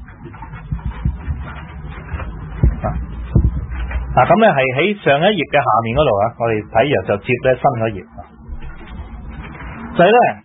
嗱，咁咧係喺上一頁嘅下面嗰度啊，我哋睇完就接咧新嗰頁。就係咧，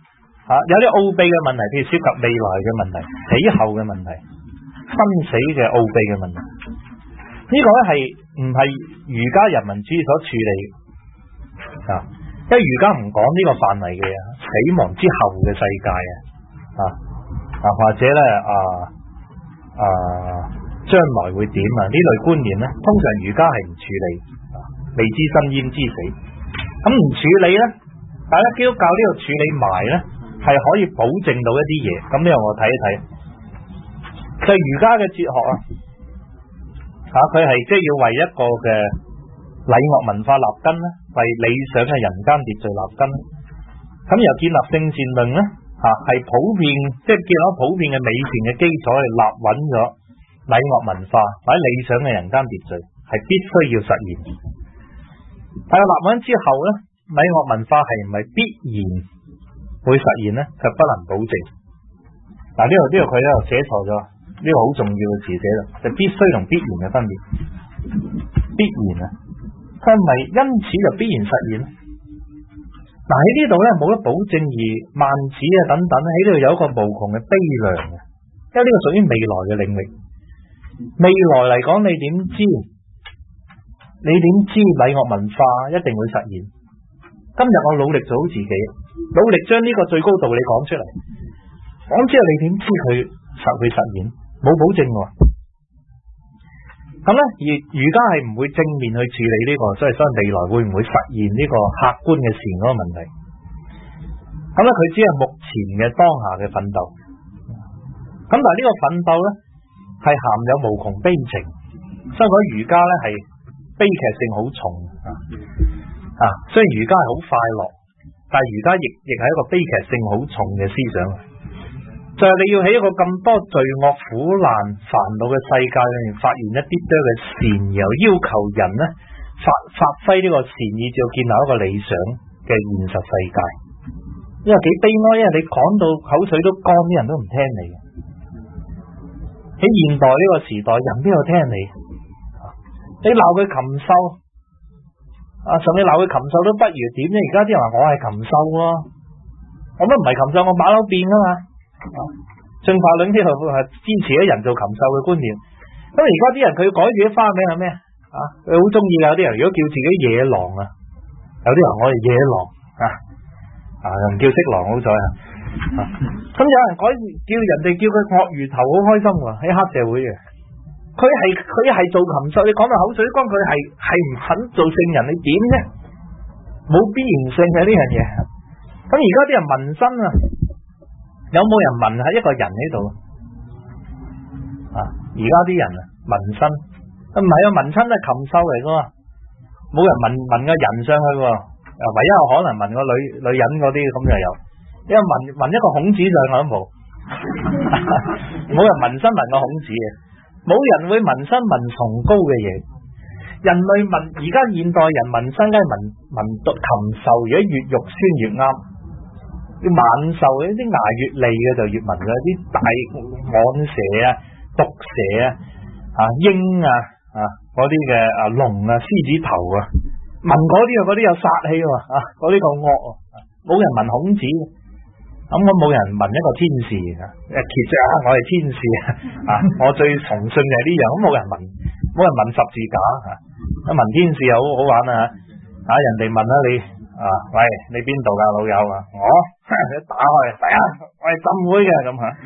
啊，有啲奧秘嘅問題，譬如涉及未來嘅問題、死後嘅問題、生死嘅奧秘嘅問題，呢、這個咧係唔係儒家人文主義所處理啊？因為儒家唔講呢個範圍嘅死亡之後嘅世界啊，啊啊或者咧啊啊將來會點啊？呢類觀念咧，通常儒家係唔處理，啊、未知生焉知死，咁唔處理咧，大家基督教呢度處理埋咧。係可以保證到一啲嘢，咁呢樣我睇一睇。就係儒家嘅哲學啊，吓佢係即係要為一個嘅禮樂文化立根咧，為理想嘅人間秩序立根。咁由建立聖善論咧，吓係普遍即係建立普遍嘅美善嘅基礎去立穩咗禮樂文化或者理想嘅人間秩序，係必須要實現。但係立穩之後咧，禮樂文化係唔係必然會實現呢？卻不能保證。嗱，呢度呢度佢咧寫錯咗，呢個好重要嘅詞寫啦，就必須同必然嘅分別。必然啊，佢係咪因此就必然實現呢？嗱，喺呢度咧冇得保證，而萬子啊等等喺呢度有一個無窮嘅悲涼嘅，因為呢個屬於未來嘅領域。未來嚟講，你點知？你點知禮樂文化一定會實現？今日我努力做好自己，努力將呢個最高道理講出嚟，講之後你點知佢實會實現？冇保證喎。咁咧，而儒家係唔會正面去處理呢個，所以所以未來會唔會實現呢個客觀嘅善嗰個問題？咁咧，佢只係目前嘅當下嘅奮鬥。咁但係呢個奮鬥咧，係含有無窮悲情，所以講儒家咧係悲劇性好重啊。啊，雖然儒家係好快樂，但係儒家亦亦係一個悲劇性好重嘅思想，就係、是、你要喺一個咁多罪惡苦難煩惱嘅世界裏面發現一啲多嘅善，然後要求人呢發發揮呢個善意，就建立一個理想嘅現實世界。因為幾悲哀，因為你講到口水都乾，啲人都唔聽你。喺現代呢個時代，人邊度聽你？你鬧佢禽獸。啊！甚至鬧佢禽獸都不如點啫？而家啲人話我係禽獸喎，我都唔係禽獸，我馬騮變噶嘛。進化論之後係支持咗人做禽獸嘅觀念。咁而家啲人佢改自己花名係咩啊？佢好中意噶，有啲人如果叫自己野狼啊，有啲人我係野狼啊，啊又唔叫色狼，好彩啊。咁有人改叫人哋叫佢鱷魚頭，好開心喎，喺黑社會嘅。佢係佢係做禽獸，你講到口水乾，佢係係唔肯做聖人，你點啫？冇必然性嘅呢樣嘢。咁而家啲人紋身啊，有冇人紋係一個人喺度啊？而家啲人啊紋身，唔係啊紋親係禽獸嚟噶，冇人紋紋個人上去，唯一可能紋個女女人嗰啲咁就有，因為紋紋一個孔子上去都冇，冇人紋身紋個孔子嘅。冇人會紋身紋崇高嘅嘢，人類紋而家現代人紋身梗係紋紋到禽獸，而家越肉酸越啱。要猛獸嗰啲牙越利嘅就越紋嘅，啲大蟒蛇啊、毒蛇啊、啊鷹啊、啊嗰啲嘅啊龍啊、獅子頭啊，紋嗰啲啊嗰啲有殺氣喎，啊嗰啲夠惡，冇人紋孔子。咁我冇人問一個天使啊，其實啊，我係天使啊，我最崇信嘅係呢樣，咁冇人問，冇人問十字架啊，一問天使又好好玩啊，啊人哋問啦你啊，喂你邊度噶老友啊，我一打開，係啊，我係浸會嘅咁吓，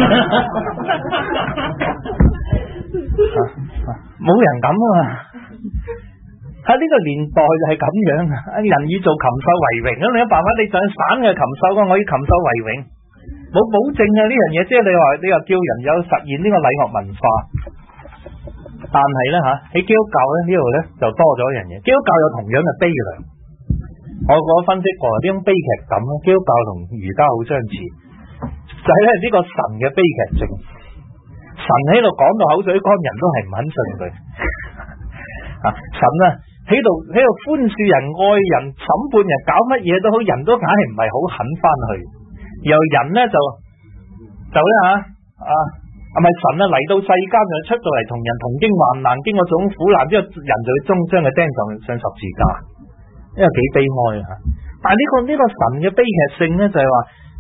冇人咁啊。喺呢個年代就係咁樣啊！人以做禽獸為榮，咁你有辦法？你就係散嘅禽獸，我以禽獸為榮，冇保證啊！呢樣嘢，即係你話你話叫人有實現呢個禮樂文化，但係咧吓喺基督教咧呢度咧就多咗一樣嘢，基督教有同樣嘅悲涼。我我分析過呢種悲劇感咧，基督教同儒家好相似，就係咧呢個神嘅悲劇性。神喺度講到口水乾，人都係唔肯信佢啊！神啊！喺度喺度寬恕人、愛人、審判人，搞乜嘢都好，人都梗係唔係好肯翻去。然後人呢，就就咧吓啊，係咪神啊嚟到世間就出到嚟同人同經患難，經過種苦難之後，人就會終將佢釘上上十字架，因為幾悲哀啊！但係呢、這個呢、這個神嘅悲劇性呢，就係話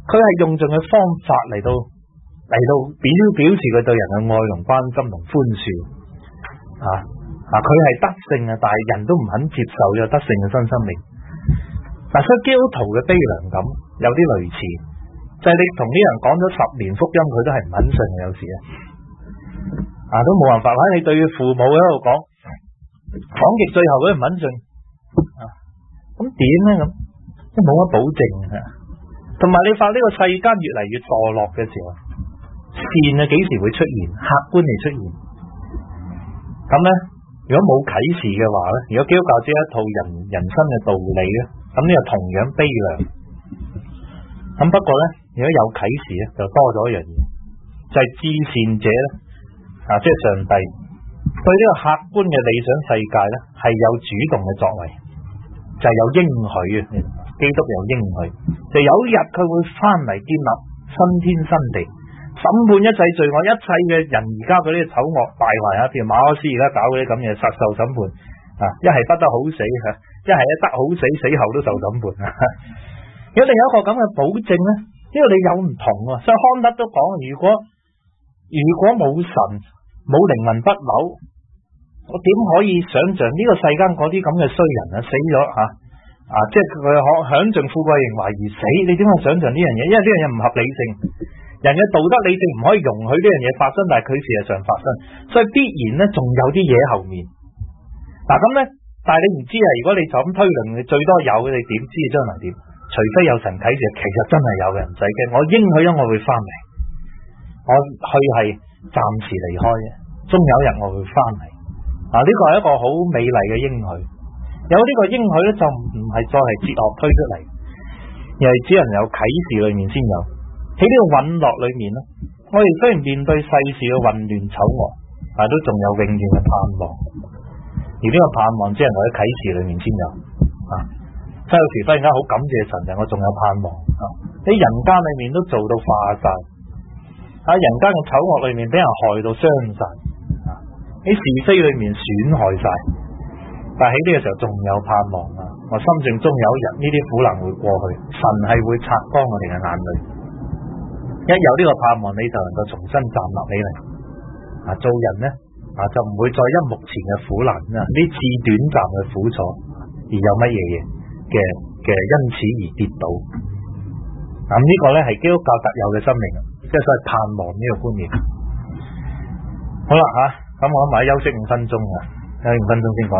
佢係用盡嘅方法嚟到嚟到表表示佢對人嘅愛同關心同寬恕啊啊！佢係得勝啊，但係人都唔肯接受有得勝嘅新生命。嗱、啊，所以基督徒嘅悲涼感有啲類似，就係、是、你同啲人講咗十年福音，佢都係唔肯信嘅，有時啊啊都冇辦法。或者你對父母喺度講講極，最後佢都唔肯信啊，咁點咧咁？都冇乜保證啊！同埋你發呢個世間越嚟越墮落嘅時候，善啊幾時會出現？客觀地出現。咁咧，如果冇啟示嘅話咧，如果基督教只係一套人人生嘅道理咧，咁呢個同樣悲涼。咁不過咧，如果有啟示咧，就多咗一樣嘢，就係、是、至善者咧啊，即係上帝對呢個客觀嘅理想世界咧係有主動嘅作為，就係、是、有應許啊！基督有應許，就有一日佢會翻嚟建立新天新地，審判一切罪惡，一切嘅人而家嗰啲醜惡敗壞啊，譬如馬可斯而家搞嗰啲咁嘅殺獸審判啊，一係不得好死吓，一係得好死，死後都受審判啊。如果你有一個咁嘅保證咧，呢個你有唔同啊。所以康德都講，如果如果冇神，冇靈魂不朽，我點可以想象呢個世間嗰啲咁嘅衰人啊死咗吓？啊，即係佢可享盡富貴榮華而死，你點去想象呢樣嘢？因為呢樣嘢唔合理性，人嘅道德理性唔可以容許呢樣嘢發生，但係佢事實上發生，所以必然咧仲有啲嘢後面。嗱咁咧，但係你唔知啊，如果你就咁推論，你最多有嘅，你點知將來點？除非有神啟示，其實真係有嘅，唔使驚。我應許咗我會翻嚟，我去係暫時離開嘅，終有一日我會翻嚟。啊，呢個係一個好美麗嘅應許。有呢個應許咧，就唔係再係哲學推出嚟，而係只能有啟示裏面先有。喺呢個隕落裏面咧，我哋雖然面對世事嘅混亂醜惡，但係都仲有永遠嘅盼望。而呢個盼望只能喺啟示裏面先有。啊，即係有時忽然間好感謝神，就我仲有盼望。啊，喺人間裏面都做到化晒，喺人間嘅醜惡裏面俾人害到傷晒，啊，喺是非裏面損害晒。但係喺呢個時候仲有盼望啊！我深信終有一日呢啲苦難會過去，神係會擦乾我哋嘅眼淚。一有呢個盼望，你就能夠重新站立起嚟。啊，做人呢，啊就唔會再因目前嘅苦難啊呢次短暫嘅苦楚而有乜嘢嘢嘅嘅因此而跌倒。咁、啊、呢、這個呢係基督教特有嘅生命，即係所謂盼望呢個觀念。好啦吓，咁、啊、我諗埋休息五分鐘啊，休息五分鐘先講。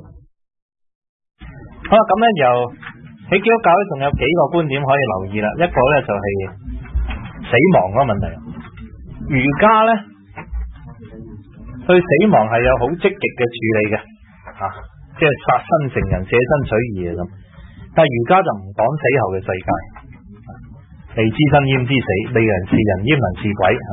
好啦，咁咧又喺基督教咧，仲有幾個觀點可以留意啦。一個咧就係死亡嗰個問題。儒家咧對死亡係有好積極嘅處理嘅，啊，即係殺身成仁，捨身取義啊咁。但係儒家就唔講死後嘅世界，未知生焉知死，未人是人焉能是鬼啊。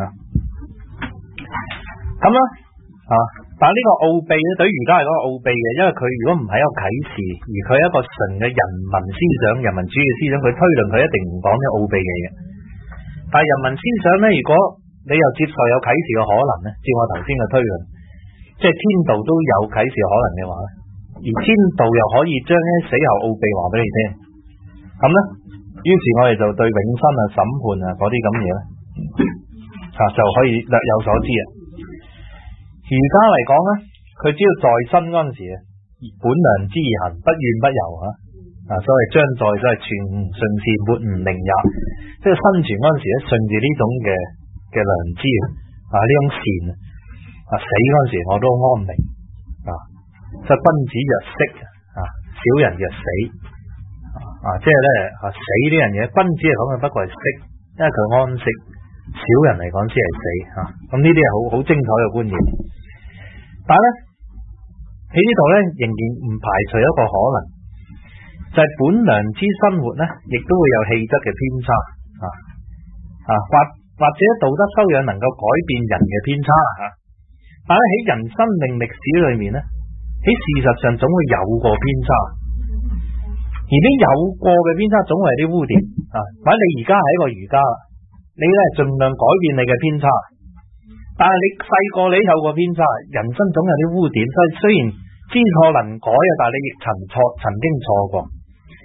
咁咧啊。但係呢個奧秘咧，對於儒家係嗰個奧秘嘅，因為佢如果唔係一個啟示，而佢係一個純嘅人民思想、人民主義思想，佢推論佢一定唔講呢個奧秘嘅嘢。但係人民思想咧，如果你又接受有啟示嘅可能咧，照我頭先嘅推論，即係天道都有啟示嘅可能嘅話咧，而天道又可以將呢死後奧秘話俾你聽，咁咧，於是我哋就對永生啊、審判啊嗰啲咁嘢咧，啊就可以略有所知啊。儒家嚟講咧，佢只要在生嗰陣時啊，本良知而行，不怨不尤啊，啊，所謂將在都係全順善，沒吾寧也，即係生存嗰陣時咧，順住呢種嘅嘅良知啊，呢種善啊，死嗰陣時我都安寧啊，即係君子若息啊，小人若死啊，即係咧啊死呢樣嘢，君子嚟講嘅不過係息，因為佢安息。小人嚟講先係死吓，咁呢啲係好好精彩嘅觀念。但係咧喺呢度咧，仍然唔排除一個可能，就係、是、本良知生活咧，亦都會有氣質嘅偏差啊啊，或或者道德修養能夠改變人嘅偏差啊。但係喺人生命歷史裏面咧，喺事實上總會有過偏差，而啲有過嘅偏差總會係啲污點啊。或者你而家係一個儒家啦。你咧盡量改變你嘅偏差，但係你細個你有個偏差，人生總有啲污點，所以雖然知錯能改啊，但係你亦曾錯曾經錯過。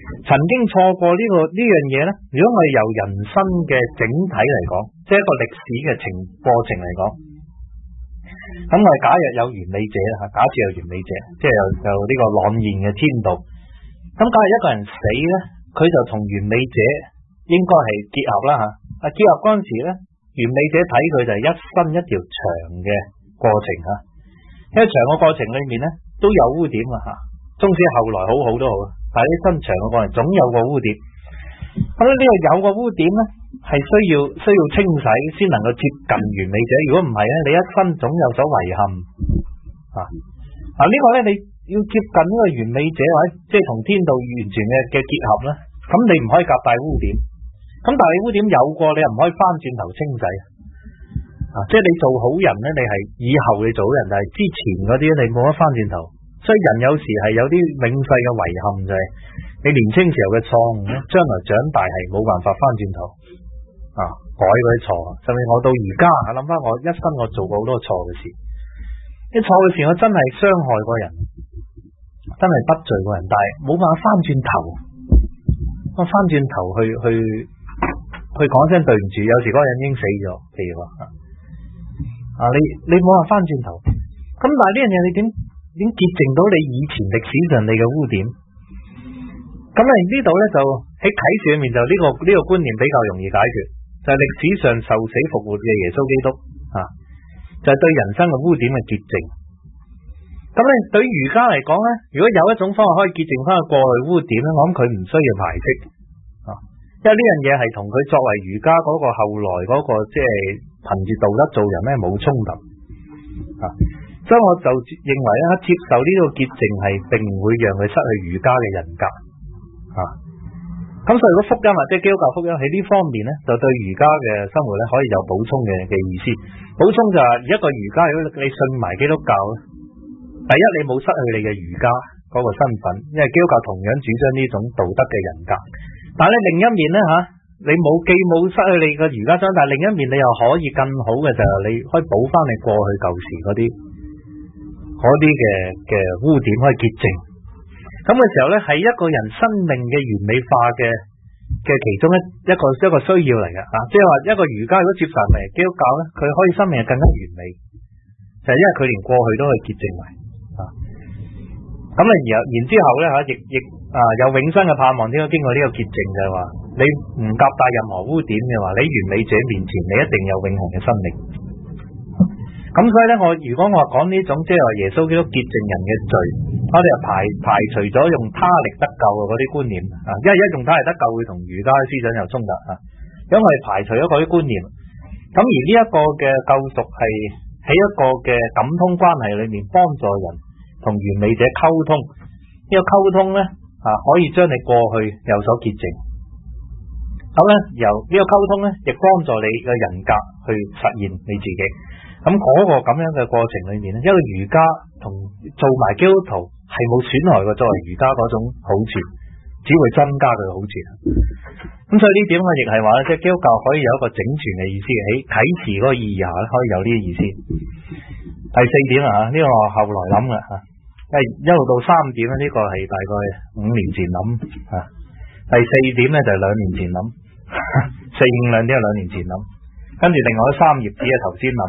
曾經錯過呢、這個呢樣嘢咧，如果我哋由人生嘅整體嚟講，即係一個歷史嘅程過程嚟講，咁我哋假若有完美者啦，假設有完美者，即係有有呢個朗然嘅天道，咁假如一個人死咧，佢就同完美者應該係結合啦吓，啊結合嗰陣時咧，完美者睇佢就係一生一條長嘅過程吓，因為長嘅過程裏面咧都有污點啊吓，縱使後來好好都好，但係呢新長嘅過程總有個污點，咁呢個有個污點咧係需要需要清洗先能夠接近完美者，如果唔係咧，你一生總有所遺憾啊！啊呢個咧你要接近呢個完美者或者即係同天道完全嘅嘅結合咧，咁你唔可以夾帶污點，咁但係污點有過，你又唔可以翻轉頭清洗啊！即係你做好人咧，你係以後你做好人，但係之前嗰啲你冇得翻轉頭，所以人有時係有啲永世嘅遺憾，就係你年青時候嘅錯誤咧，將來長大係冇辦法翻轉頭啊，改嗰啲錯，甚至我到而家啊諗翻我一生我做過好多錯嘅事，啲錯嘅事我真係傷害過人，真係得罪過人，但係冇辦法翻轉頭，我翻轉頭去去去講聲對唔住，有時嗰個人已經死咗，譬如話啊你你冇辦法翻轉頭，咁但係呢樣嘢你點點潔淨到你以前歷史上你嘅污點？咁啊呢度咧就喺啟示裏面就呢、這個呢、這個觀念比較容易解決，就係、是、歷史上受死復活嘅耶穌基督啊，就係、是、對人生嘅污點嘅潔淨。咁咧對於儒家嚟講咧，如果有一種方法可以潔淨翻個過去污點咧，我諗佢唔需要排斥啊，因為呢樣嘢係同佢作為儒家嗰個後來嗰、那個即係憑住道德做人咧冇衝突啊。所以我就認為咧，接受呢個潔淨係並唔會讓佢失去儒家嘅人格啊。咁所以如果福音或者基督教福音喺呢方面咧，就對儒家嘅生活咧可以有補充嘅嘅意思。補充就係一個儒家，如果你信埋基督教咧，第一你冇失去你嘅儒家嗰個身份，因為基督教同樣主張呢種道德嘅人格。但係另一面咧吓，你冇既冇失去你嘅儒家身份，但係另一面你又可以更好嘅就係你可以補翻你過去舊時嗰啲。嗰啲嘅嘅污點可以潔淨，咁嘅時候咧係一個人生命嘅完美化嘅嘅其中一一個一個需要嚟嘅啊，即係話一個儒家如果接受埋基督教咧，佢可以生命係更加完美，就係因為佢連過去都可以潔淨埋啊。咁啊然然之後咧吓，亦亦啊有永生嘅盼望，點解經過呢個潔淨就係話你唔夾帶任何污點嘅話，你完美者面前你一定有永恆嘅生命。咁所以咧，我如果我話講呢種即係話耶穌基督潔淨人嘅罪，我哋就排排除咗用他力得救嘅嗰啲觀念啊，因為一用他力得救會同儒家思想有衝突啊，咁我哋排除咗嗰啲觀念。咁而呢一個嘅救贖係喺一個嘅感通關係裏面幫助人同完美者溝通，呢個溝通咧啊可以將你過去有所潔淨。咁咧由呢個溝通咧，亦幫助你嘅人格去實現你自己。咁嗰個咁樣嘅過程裏面咧，一個儒家同做埋基督徒係冇損害過作為儒家嗰種好處，只會增加佢嘅好處。咁所以呢點我亦係話咧，即係基督教可以有一個整全嘅意思，喺啟示嗰個意義下咧，可以有呢個意思。第四點啊，呢、這個我後來諗嘅吓，因為一路到三點咧，呢、這個係大概五年前諗啊。第四點咧就係兩年前諗，四五兩點係兩年前諗。跟住另外三頁紙係頭先諗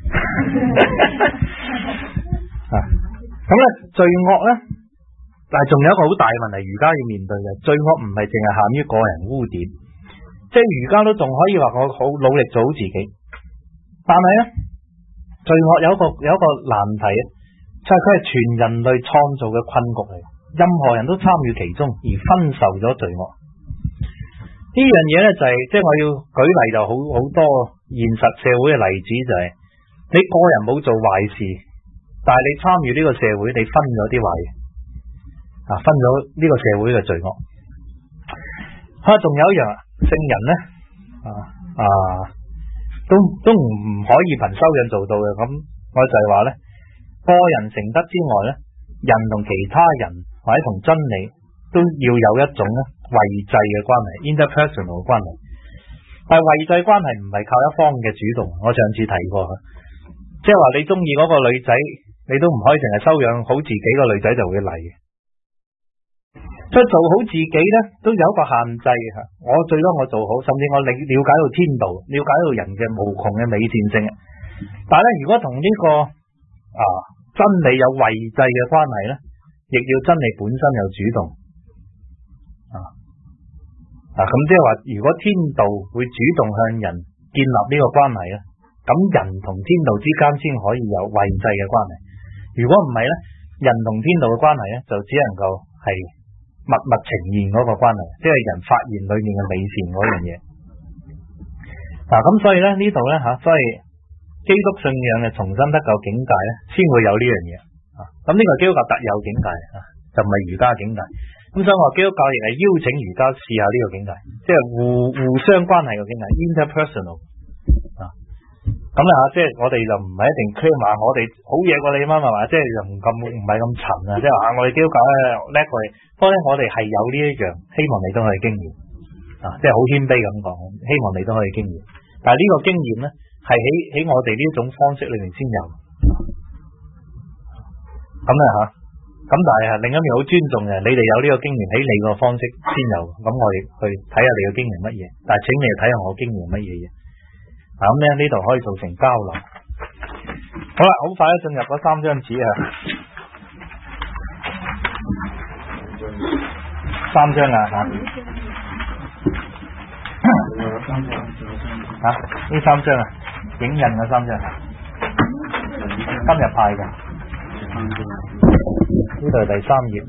啊，咁咧罪惡咧，但係仲有一個好大嘅問題，儒家要面對嘅罪惡唔係淨係限於個人污點，即係儒家都仲可以話我好努力做好自己，但係咧罪惡有一個有一個難題，就係佢係全人類創造嘅困局嚟，任何人都參與其中而分受咗罪惡。呢樣嘢咧就係、是、即係我要舉例就好好多現實社會嘅例子，就係、是、你個人冇做壞事，但係你參與呢個社會，你分咗啲壞啊，分咗呢個社會嘅罪惡。啊，仲有一樣聖人咧啊啊，都都唔可以憑修養做到嘅。咁我就係話咧，個人成德之外咧，人同其他人或者同真理都要有一種咧。位制嘅關係 interpersonal 嘅關係，但係位制關係唔係靠一方嘅主動。我上次提過，即係話你中意嗰個女仔，你都唔可以淨係修養好自己，個女仔就會嚟。 所以做好自己咧都有一個限制吓，我最多我做好，甚至我了了解到天道，了解到人嘅無窮嘅美善性。但係咧，如果同呢、這個啊真理有位制嘅關係咧，亦要真理本身有主動啊啊咁即係話，如果天道會主動向人建立呢個關係咧，咁人同天道之間先可以有位制嘅關係。如果唔係咧，人同天道嘅關係咧就只能夠係默默呈現嗰個關係，即係人發現裏面嘅美善嗰樣嘢。嗱、啊，咁所以咧呢度咧吓，所以基督信仰嘅重新得救境界咧，先會有呢樣嘢。啊，咁呢個基督教特有境界啊，就唔係儒家境界。咁所以我話基督教亦係邀請儒家試下呢個境界，即係互互相關係嘅境界 ，interpersonal 啊。咁啊，即係我哋就唔係一定 claim 話我哋好嘢過你嘛，係嘛？即係就唔咁唔係咁沉啊！即係話我哋基督教咧叻過你，不過咧我哋係有呢一樣，希望你都可以經驗啊！即係好謙卑咁講，希望你都可以經驗。但係呢個經驗咧，係喺喺我哋呢種方式裏面先有。咁啊吓，咁但係另一面好尊重嘅，你哋有呢個經驗喺你個方式先有。咁我哋去睇下你嘅經驗乜嘢，但係請你睇下我經驗乜嘢嘢。咁咧呢度可以造成交流。好啦，好快咧進入嗰三張紙啊，三張啊吓，吓呢三張啊，影印嘅三張，今日派嘅，呢度係第三頁。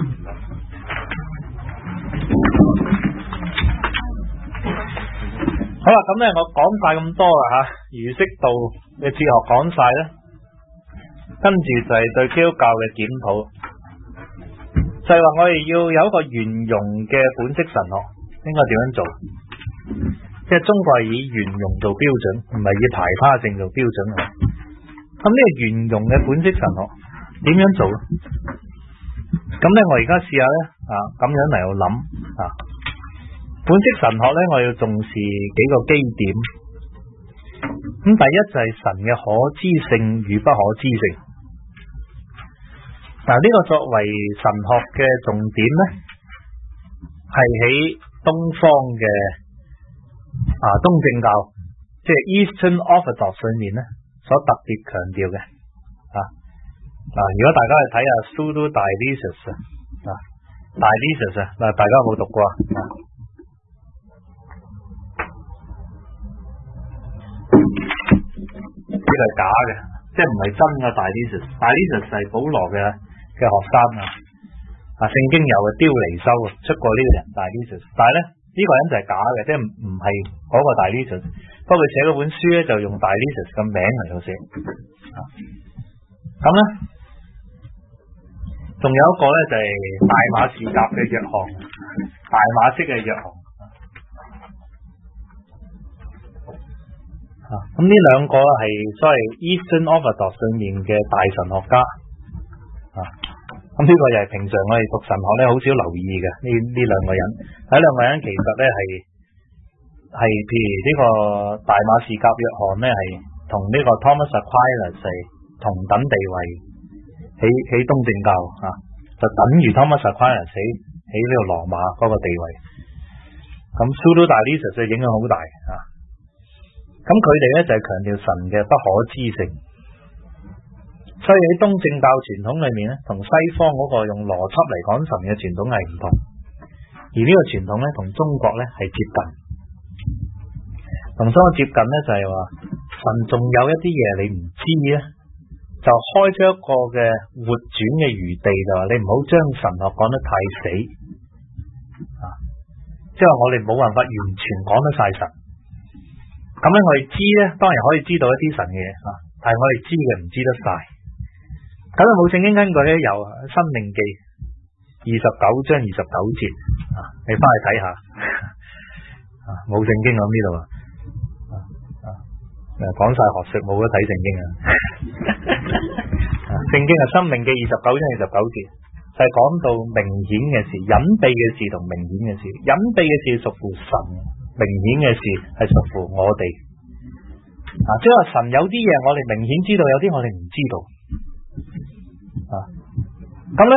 好啦，咁咧我講晒咁多啦吓，儒釋道嘅哲學講晒咧，跟住就係對基督教嘅檢討，就係話我哋要有一個圓融嘅本色神學，應該點樣做？即係中國係以圓融做標準，唔係以排他性做標準啊。咁呢個圓融嘅本色神學點樣做咧？咁咧我而家試下咧啊，咁樣嚟到諗啊。本色神學咧，我要重視幾個基點。咁第一就係神嘅可知性與不可知性。嗱，呢個作為神學嘅重點咧，係喺東方嘅啊東正教，即係 Eastern Orthodox 裏面咧，所特別強調嘅啊啊！如果大家去睇下 Pseudo Dionysius 啊 Dionysius 啊，嗱大家有冇讀過啊？呢個係假嘅，即係唔係真嘅。Dionysius Dionysius係保羅嘅嘅學生啊，啊聖經有嘅丟尼修出過呢個人 Dionysius，但係咧呢、這個人就係假嘅，即係唔唔係嗰個 Dionysius。不過佢寫嗰本書咧就用 Dionysius 嘅名嚟到寫。咁咧仲有一個咧就係、是、大馬士革嘅約翰，大馬式嘅約翰。咁呢兩個係所謂 Eastern Orthodox 裏面嘅大神學家啊，咁呢個又係平常我哋讀神學咧好少留意嘅呢呢兩個人，呢兩個人其實咧係係譬如呢個大馬士革約翰咧係同呢個 Thomas Aquinas 係同等地位，喺喺東正教啊，就等於 Thomas Aquinas 喺喺呢個羅馬嗰個地位。咁 Pseudo Dionysius 嘅影響好大啊。咁佢哋咧就係強調神嘅不可知性，所以喺東正教傳統裏面咧，同西方嗰個用邏輯嚟講神嘅傳統係唔同，而呢個傳統咧同中國咧係接近，同中國接近咧就係話神仲有一啲嘢你唔知咧，就開咗一個嘅活轉嘅餘地，就話你唔好將神學講得太死啊，即係話我哋冇辦法完全講得晒神。咁咧，我哋知咧，當然可以知道一啲神嘅嘢啊，但係我哋知嘅唔知得晒。咁啊，冇聖經根據咧，有《申命記》二十九章二十九節啊，你翻去睇下啊，冇聖經喺呢度啊啊，講晒學術冇得睇聖經啊。聖經係《申命記》二十九章二十九節，就係講到明顯嘅事、隱秘嘅事同明顯嘅事，隱秘嘅事屬乎神。明顯嘅事係屬乎我哋啊，即係話神有啲嘢我哋明顯知道，有啲我哋唔知道啊。咁咧，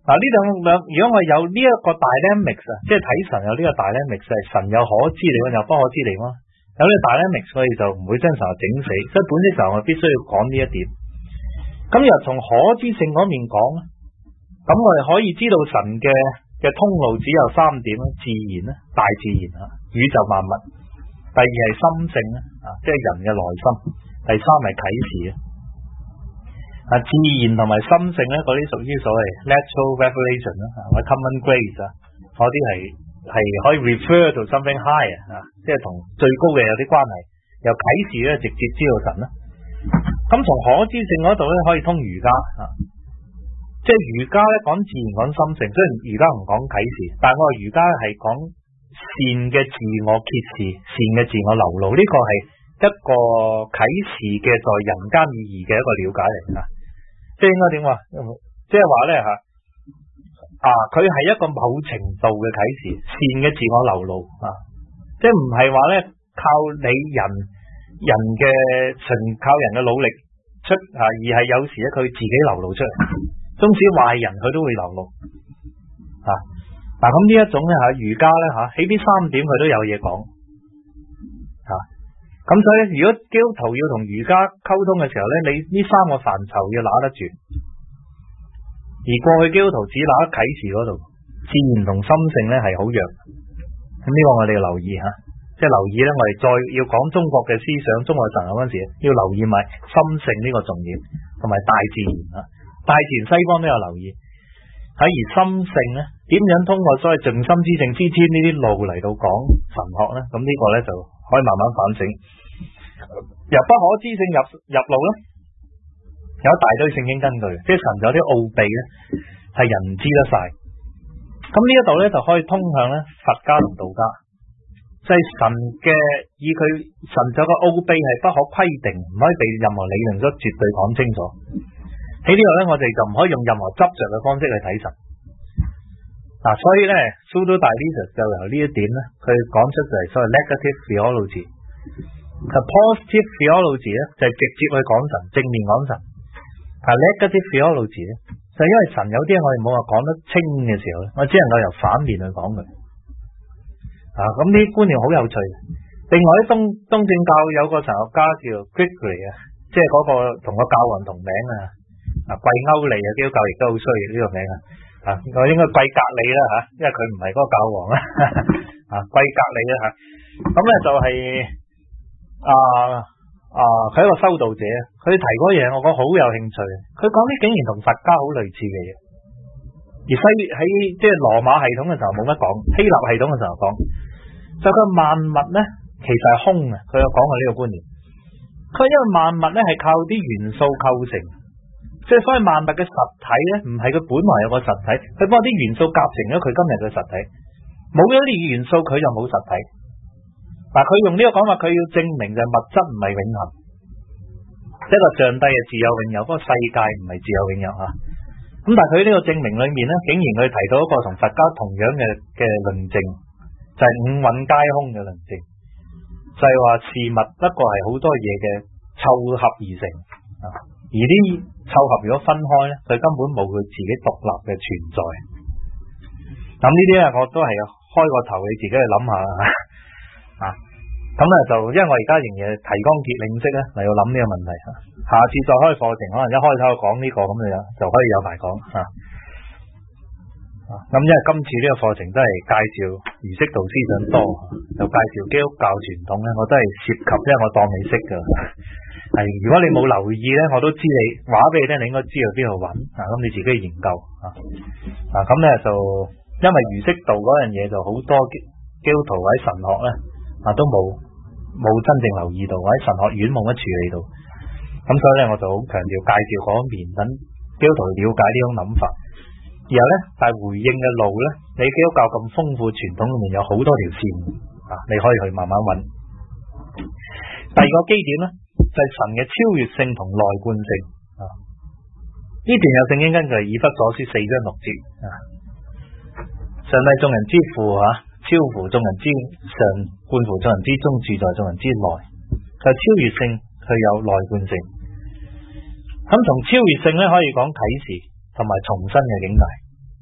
嗱呢兩兩，如果我有呢一個 dynamics 啊，即係睇神有呢個 dynamics 係神有可知地方，有不可知地方，有呢個 dynamics，所以就唔會將神整死。所以本質上我必須要講呢一點。咁又從可知性嗰面講，咁我哋可以知道神嘅嘅通路只有三點啦：自然啦、大自然啊、宇宙萬物。第二係心性啦，啊，即係人嘅內心。第三係啟示啊。啊，自然同埋心性咧，嗰啲屬於所謂 natural revelation 啦，或者 common grace 啊，嗰啲係係可以 refer to something high 啊，即係同最高嘅有啲關係。由啟示咧直接知道神啦。咁從可知性嗰度咧可以通儒家啊，即係儒家咧講自然講心性，雖然儒家唔講啟示，但係我話儒家係講善嘅自我揭示，善嘅自我流露，呢、這個係一個啟示嘅在人間意義嘅一個了解嚟啊。即係應該點話？即係話咧吓啊，佢係一個某程度嘅啟示，善嘅自我流露啊，即係唔係話咧靠你人人嘅純靠人嘅努力出啊，而係有時咧佢自己流露出嚟，縱使壞人佢都會流露啊。嗱咁呢一種咧吓儒家咧吓喺呢三點佢都有嘢講啊。咁所以如果基督徒要同儒家溝通嘅時候咧，你呢三個範疇要拿得住，而過去基督徒只拿得啟示嗰度，自然同心性咧係好弱。咁呢個我哋要留意吓，即係留意咧，我哋再要講中國嘅思想、中國神學嗰陣時，要留意埋心性呢個重點，同埋大自然啊。大自然西方都有留意，喺而心性咧點樣通過所謂靜心之正之天呢啲路嚟到講神學咧？咁呢個咧就可以慢慢反省。由不可知性入入路咧，有一大堆聖經根據，即係神有啲奧秘咧，係人唔知得晒。咁呢一度咧就可以通向咧佛家同道家，即係神嘅以佢神有個奧秘係不可規定，唔可以被任何理論所絕對講清楚。喺呢度咧，我哋就唔可以用任何執着嘅方式去睇神。嗱、啊，所以咧 Pseudo-Dionysius 就由呢一點咧，佢講出就係所謂 negative theology。個 positive theology 咧就係直接去講神，正面講神。但 negative theology 咧就因為神有啲嘢我哋冇話講得清嘅時候咧，我只能夠由反面去講佢。啊，咁呢啲觀念好有趣。另外喺東東正教有個神學家叫 Gregory 啊，即係嗰個同個教皇同名啊，啊貴歐利啊，基督教亦都好衰呢個名啊。啊，我應該貴格里啦吓，因為佢唔係嗰個教皇啦。啊，貴格里啦吓，咁咧就係、是。啊啊！佢係一個修道者，佢提嗰嘢，我覺得好有興趣。佢講啲竟然同佛家好類似嘅嘢，而西喺即係羅馬系統嘅時候冇乜講，希臘系統嘅時候講，就佢萬物咧其實係空嘅。佢有講過呢個觀念。佢因為萬物咧係靠啲元素構成，即係所以萬物嘅實體咧唔係佢本來有個實體，佢幫啲元素夾成咗佢今日嘅實體。冇咗呢啲元素，佢就冇實體。嗱，佢用呢個講法，佢要證明就係物質唔係永恆，即係個上帝係自有永有，嗰個世界唔係自有永有吓。咁但係佢呢個證明裏面咧，竟然佢提到一個同佛家同樣嘅嘅論證，就係五蘊皆空嘅論證，就係話事物不過係好多嘢嘅湊合而成啊，而啲湊合如果分開咧，佢根本冇佢自己獨立嘅存在。咁呢啲咧，我都係開個頭，你自己去諗下啊。咁咧就因為我而家仍然係提綱挈領式咧嚟到諗呢個問題，下次再開課程，可能一開頭講呢個咁樣就可以有排講啊。咁因為今次呢個課程都係介紹儒釋道思想多，就介紹基督教傳統咧，我都係涉及，因為我當你識噶。係如果你冇留意咧，我都知你話俾你聽，你應該知道邊度揾啊。咁你自己去研究啊。啊咁咧就因為儒釋道嗰樣嘢就好多基督徒喺神學咧啊都冇冇真正留意到，或者神學院冇乜處理到。咁所以咧我就好強調介紹嗰面，等基督徒了解呢種諗法。然後咧，但係回應嘅路咧，你基督教咁豐富傳統裏面有好多條線啊，你可以去慢慢揾。第二個基點咧，就係、是、神嘅超越性同內觀性啊。呢段有聖經根據以弗所書四章六節啊，上帝眾人之父啊，超乎眾人之上，貫乎眾人之中，住在眾人之內。佢超越性，佢有內觀性。咁從超越性咧，可以講啟示同埋重生嘅境界。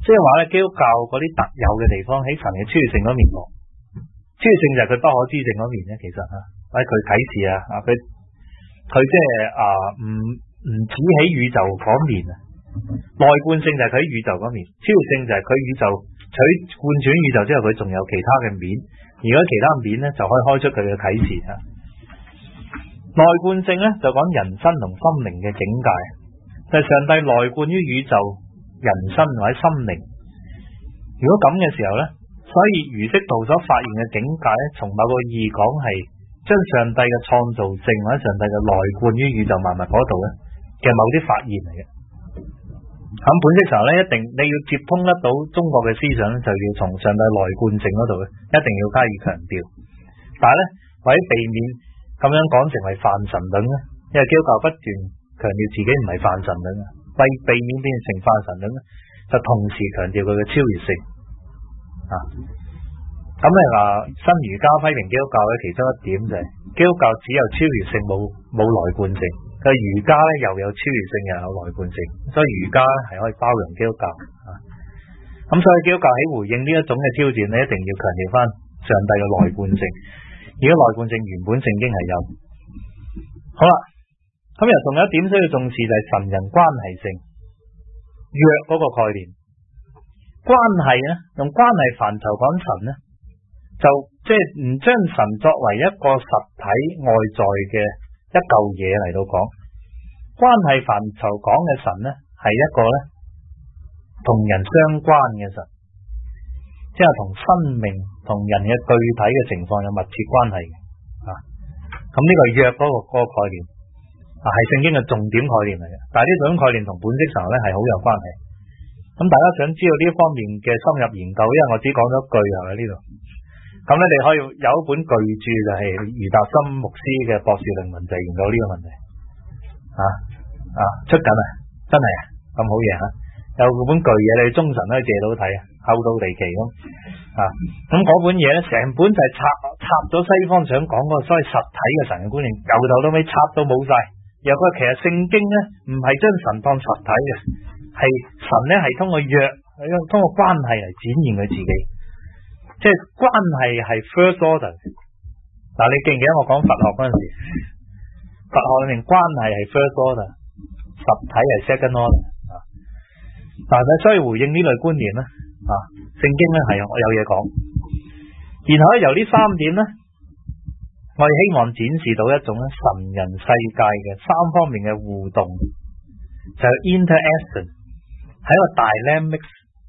即係話咧，基督教嗰啲特有嘅地方喺神嘅超越性嗰面講，超越性就係佢不可知性嗰面咧。其實啊，或者佢啟示啊，啊佢佢即係啊唔唔止喺宇宙嗰面啊，內觀性就係佢喺宇宙嗰面，超越性就係佢宇宙取貫穿宇宙之後，佢仲有其他嘅面，而嗰其他面咧就可以開出佢嘅啟示啊。內觀性咧就講人生同心靈嘅境界，就係上帝內觀於宇宙、人生或者心靈。如果咁嘅時候咧，所以儒釋道所發現嘅境界咧，從某個意義講係將上帝嘅創造性或者上帝嘅內觀於宇宙萬物嗰度咧嘅某啲發現嚟嘅。咁本質上咧，一定你要接通得到中國嘅思想咧，就要從上帝內觀性嗰度咧，一定要加以強調。但係咧，為避免咁樣講成為泛神論咧，因為基督教不斷強調自己唔係泛神論啊，為避免變成泛神論咧，就同時強調佢嘅超越性啊。咁你話新儒家批評基督教咧，其中一點就係、是、基督教只有超越性，冇冇內觀性。佢儒家咧又有超越性，又有內觀性，所以儒家係可以包容基督教啊。咁所以基督教喺回應呢一種嘅挑戰咧，一定要強調翻上帝嘅內觀性。而家內觀性原本聖經係有。好啦，咁又仲有一點需要重視就係神人關係性，約嗰個概念。關係咧，用關係範疇講神咧，就即係唔將神作為一個實體外在嘅一嚿嘢嚟到講。關係範疇講嘅神咧，係一個咧同人相關嘅神，即係同生命同人嘅具體嘅情況有密切關係嘅啊。咁呢個約嗰個嗰個概念啊，係聖經嘅重點概念嚟嘅。但係呢種概念同本質上咧係好有關係。咁大家想知道呢方面嘅深入研究，因為我只講咗一句係咪呢度？咁咧你可以有一本巨著就係余達心牧師嘅博士論文，就係研究呢個問題啊啊出緊啊，真係啊咁好嘢吓！有本巨嘢你中神都可以借到睇啊，厚到離奇咁啊！咁嗰本嘢咧，成本就係插插咗西方想講嗰個所謂實體嘅神嘅觀念，由頭到尾插到冇晒。又佢其實聖經咧唔係將神當實體嘅，係神咧係通過約，通過關係嚟展現佢自己。即係關係係 first order。嗱，你記唔記得我講佛學嗰陣時，佛學裏面關係係 first order， 實體係 second order 啊。但係所以回應呢類觀念咧，啊，聖經咧係我有嘢講。然後咧由呢三點咧，我哋希望展示到一種咧神人世界嘅三方面嘅互動，就係 interaction， 係一個 dynamic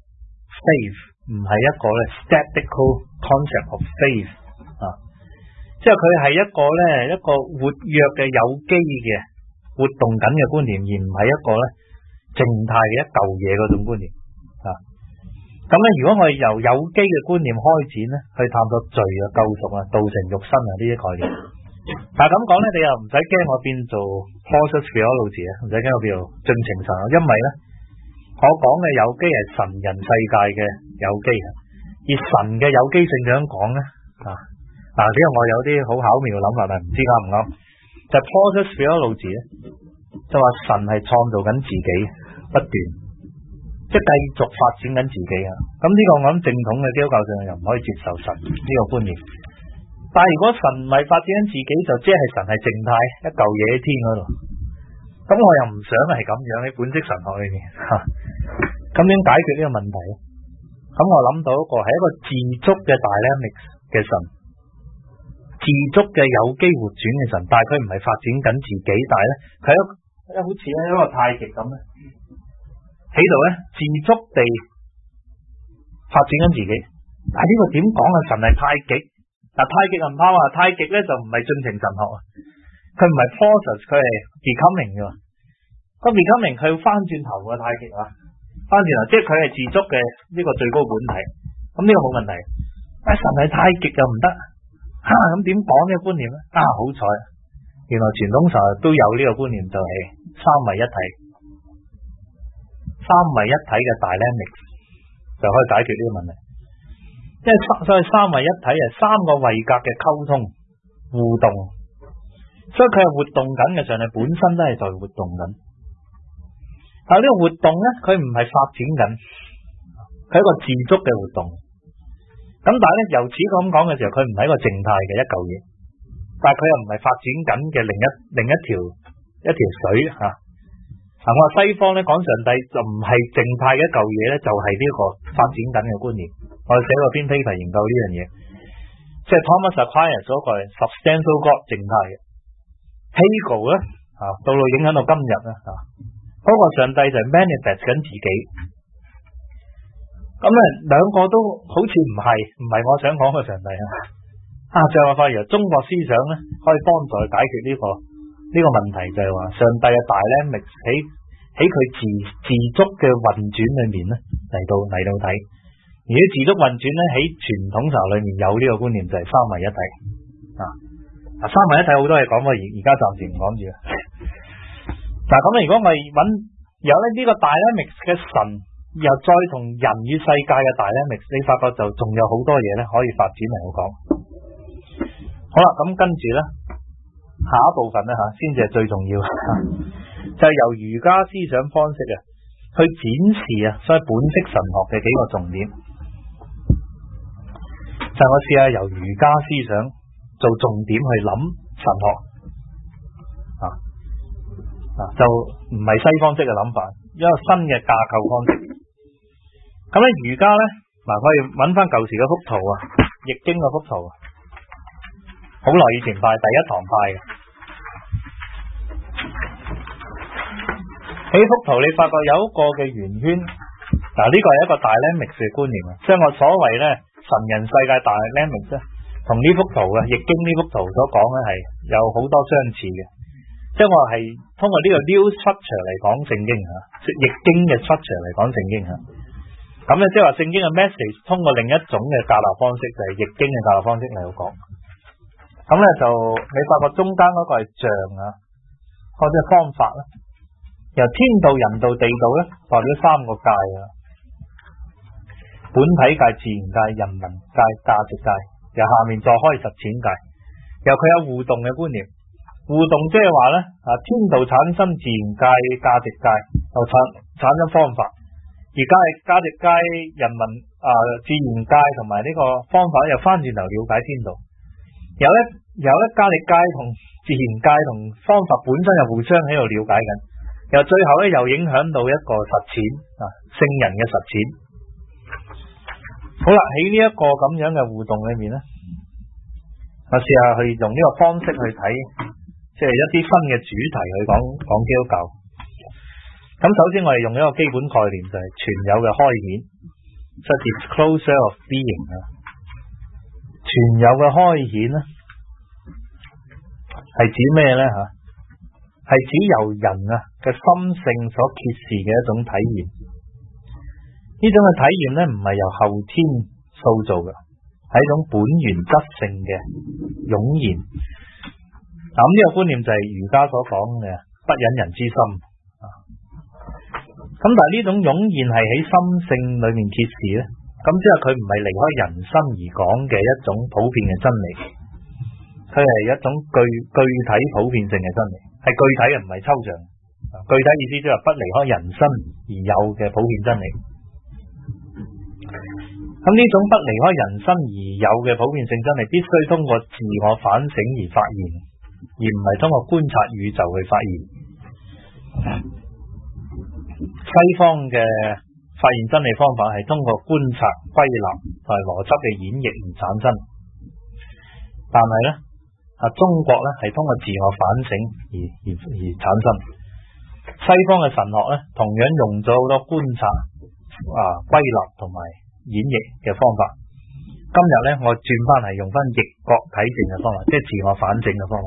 faith。唔係一個咧 statical concept of faith 啊，即係佢係一個咧一個活躍嘅有機嘅活動緊嘅觀念，而唔係一個咧靜態嘅一嚿嘢嗰種觀念啊。咁咧，如果我哋由有機嘅觀念開展咧，去探索罪啊、救贖啊、道成肉身啊呢啲概念，但係咁講咧，你又唔使驚我變做 process theology 啊，唔使驚我變做進程神，因為咧我講嘅有機係神人世界嘅有機啊，而神嘅有機性點樣講咧啊？嗱，呢個我有啲好巧妙嘅諗法，但係唔知啱唔啱？就係 process theology 咧，就話神係創造緊自己，不斷即係繼續發展緊自己啊。咁呢個我諗正統嘅基督教上又唔可以接受神呢個觀念。但係如果神唔係發展緊自己，就即係神係靜態一嚿嘢喺天嗰度。咁我又唔想係咁樣喺本質神學裏面吓。咁點解決呢個問題咧？咁我諗到一個係一個自足嘅 dynamic 嘅神，自足嘅有機活轉嘅神，但係佢唔係發展緊自己，但係咧佢一一好似一個太極咁咧喺度咧自足地發展緊自己。但係呢個點講啊？神係太極，嗱太極唔拋啊，太極咧就唔係進程神學啊，佢唔係 process， 佢係 becoming 嘅。個 becoming 佢要翻轉頭嘅太極啊！翻轉頭，即係佢係自足嘅呢個最高本體，咁呢個冇問題。啊，神係太極就唔得，吓咁點講呢個觀念咧？啊，好彩，原來傳統上都有呢個觀念，就係三位一體，三位一體嘅 dynamics 就可以解決呢個問題。即係所以三位一體係三個位格嘅溝通互動，所以佢係活動緊嘅，上帝本身都係在活動緊。但係呢個活動咧，佢唔係發展緊， 佢係一個自足嘅活動。咁但係咧，由此咁講嘅時候，佢唔係一個靜態嘅一嚿嘢，但係佢又唔係發展緊嘅另一另一條一條水吓。嗱、啊，我話西方咧講上帝就唔係靜態嘅一嚿嘢咧，就係、是、呢個發展緊嘅觀念。我哋寫過篇 paper 研究呢樣嘢，即係 Thomas Aquinas 嗰個係 substantial God 靜態嘅 Hegel 咧啊，到到影響到今日咧啊，嗰、那個上帝就係 manifest 緊自己。咁咧兩個都好似唔係唔係我想講嘅上帝啊！啊，就係話發現中國思想咧可以幫助解決呢、這個呢、這個問題，就係話上帝嘅大咧，喺喺佢自自足嘅運轉裏面咧嚟到嚟到睇，而啲自足運轉咧喺傳統神學裏面有呢個觀念就係三位一體啊！啊，三位一體好多嘢講，我而而家暫時唔講住。嗱咁如果我哋揾有咧呢個 dynamics 嘅神，又再同人與世界嘅 dynamics，你發覺就仲有好多嘢咧可以發展嚟到講。好啦，咁跟住咧下一部分咧吓，先至係最重要，就係由儒家思想方式啊去展示啊，所謂本色神學嘅幾個重點。就係我試下由儒家思想做重點去諗神學啊啊，就唔係西方式嘅諗法，一個新嘅架構方式。咁咧儒家咧嗱，我哋揾翻舊時嘅幅圖啊，易經嘅幅圖，好耐以前派第一堂派嘅。喺幅圖你發覺有一個嘅圓圈，嗱呢個係一個 dynamics 嘅觀念啊，即係我所謂咧神人世界 dynamics 咧，同呢幅圖嘅易經呢幅圖所講咧係有好多相似嘅，即係我係通過呢個 new structure 嚟講聖經吓，易經嘅 structure 嚟講聖經吓，咁咧即係話聖經嘅 message 通過另一種嘅教立方式，就係易經嘅教立方式嚟到講。咁咧就你發覺中間嗰個係象啊，或者方法咧，由天道、人道、地道咧，代表三個界啊，本體界、自然界、人民界、價值界，由下面再開實踐界，由佢有互動嘅觀念，互動即係話咧啊，天道產生自然界、價值界，就產產生方法，而家係價值界、人民啊、自然界同埋呢個方法又翻轉頭了解天道。有咧有咧價值界同自然界同方法本身又互相喺度了解緊，又最後咧又影響到一個實踐啊，聖人嘅實踐。好啦，喺呢一個咁樣嘅互動裏面咧，我試下去用呢個方式去睇，即係一啲新嘅主題去講講基督教。咁首先我哋用一個基本概念，就係全有嘅開顯，即係 disclosure of being 啊。全有嘅開顯咧，係指咩咧吓？係指由人啊嘅心性所揭示嘅一種體驗。呢種嘅體驗咧，唔係由後天塑造嘅，係一種本源質性嘅湧現。嗱，咁呢個觀念就係儒家所講嘅不忍人之心啊。咁但係呢種湧現係喺心性裏面揭示咧。咁即係佢唔係離開人生而講嘅一種普遍嘅真理，佢係一種具具體普遍性嘅真理，係具體嘅，唔係抽象。具體意思即係不離開人生而有嘅普遍真理。咁呢種不離開人生而有嘅普遍性真理，必須通過自我反省而發現，而唔係通過觀察宇宙去發現。西方嘅發現真理方法係通過觀察、歸納同埋邏輯嘅演繹而產生，但係咧啊，中國咧係通過自我反省而而而產生。西方嘅神學咧同樣用咗好多觀察啊、歸納同埋演繹嘅方法。今日咧我轉翻係用翻易覺體證嘅方法，即係自我反省嘅方法。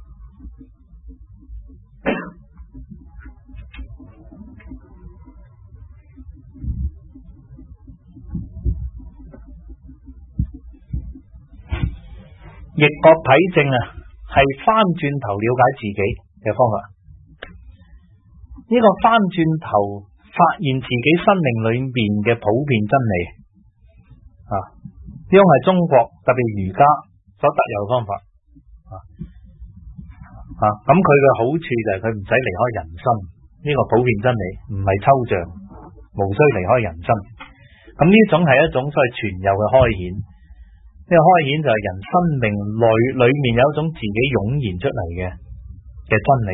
易覺體證啊，係翻轉頭了解自己嘅方法。呢、這個翻轉頭發現自己生命裏面嘅普遍真理啊，呢種係中國特別儒家所特有嘅方法啊啊！咁佢嘅好處就係佢唔使離開人生，呢、這個普遍真理唔係抽象，無需離開人生。 咁呢種係一種所謂傳有嘅開顯，呢個開顯就係人生命裏裏面有一種自己湧現出嚟嘅嘅真理，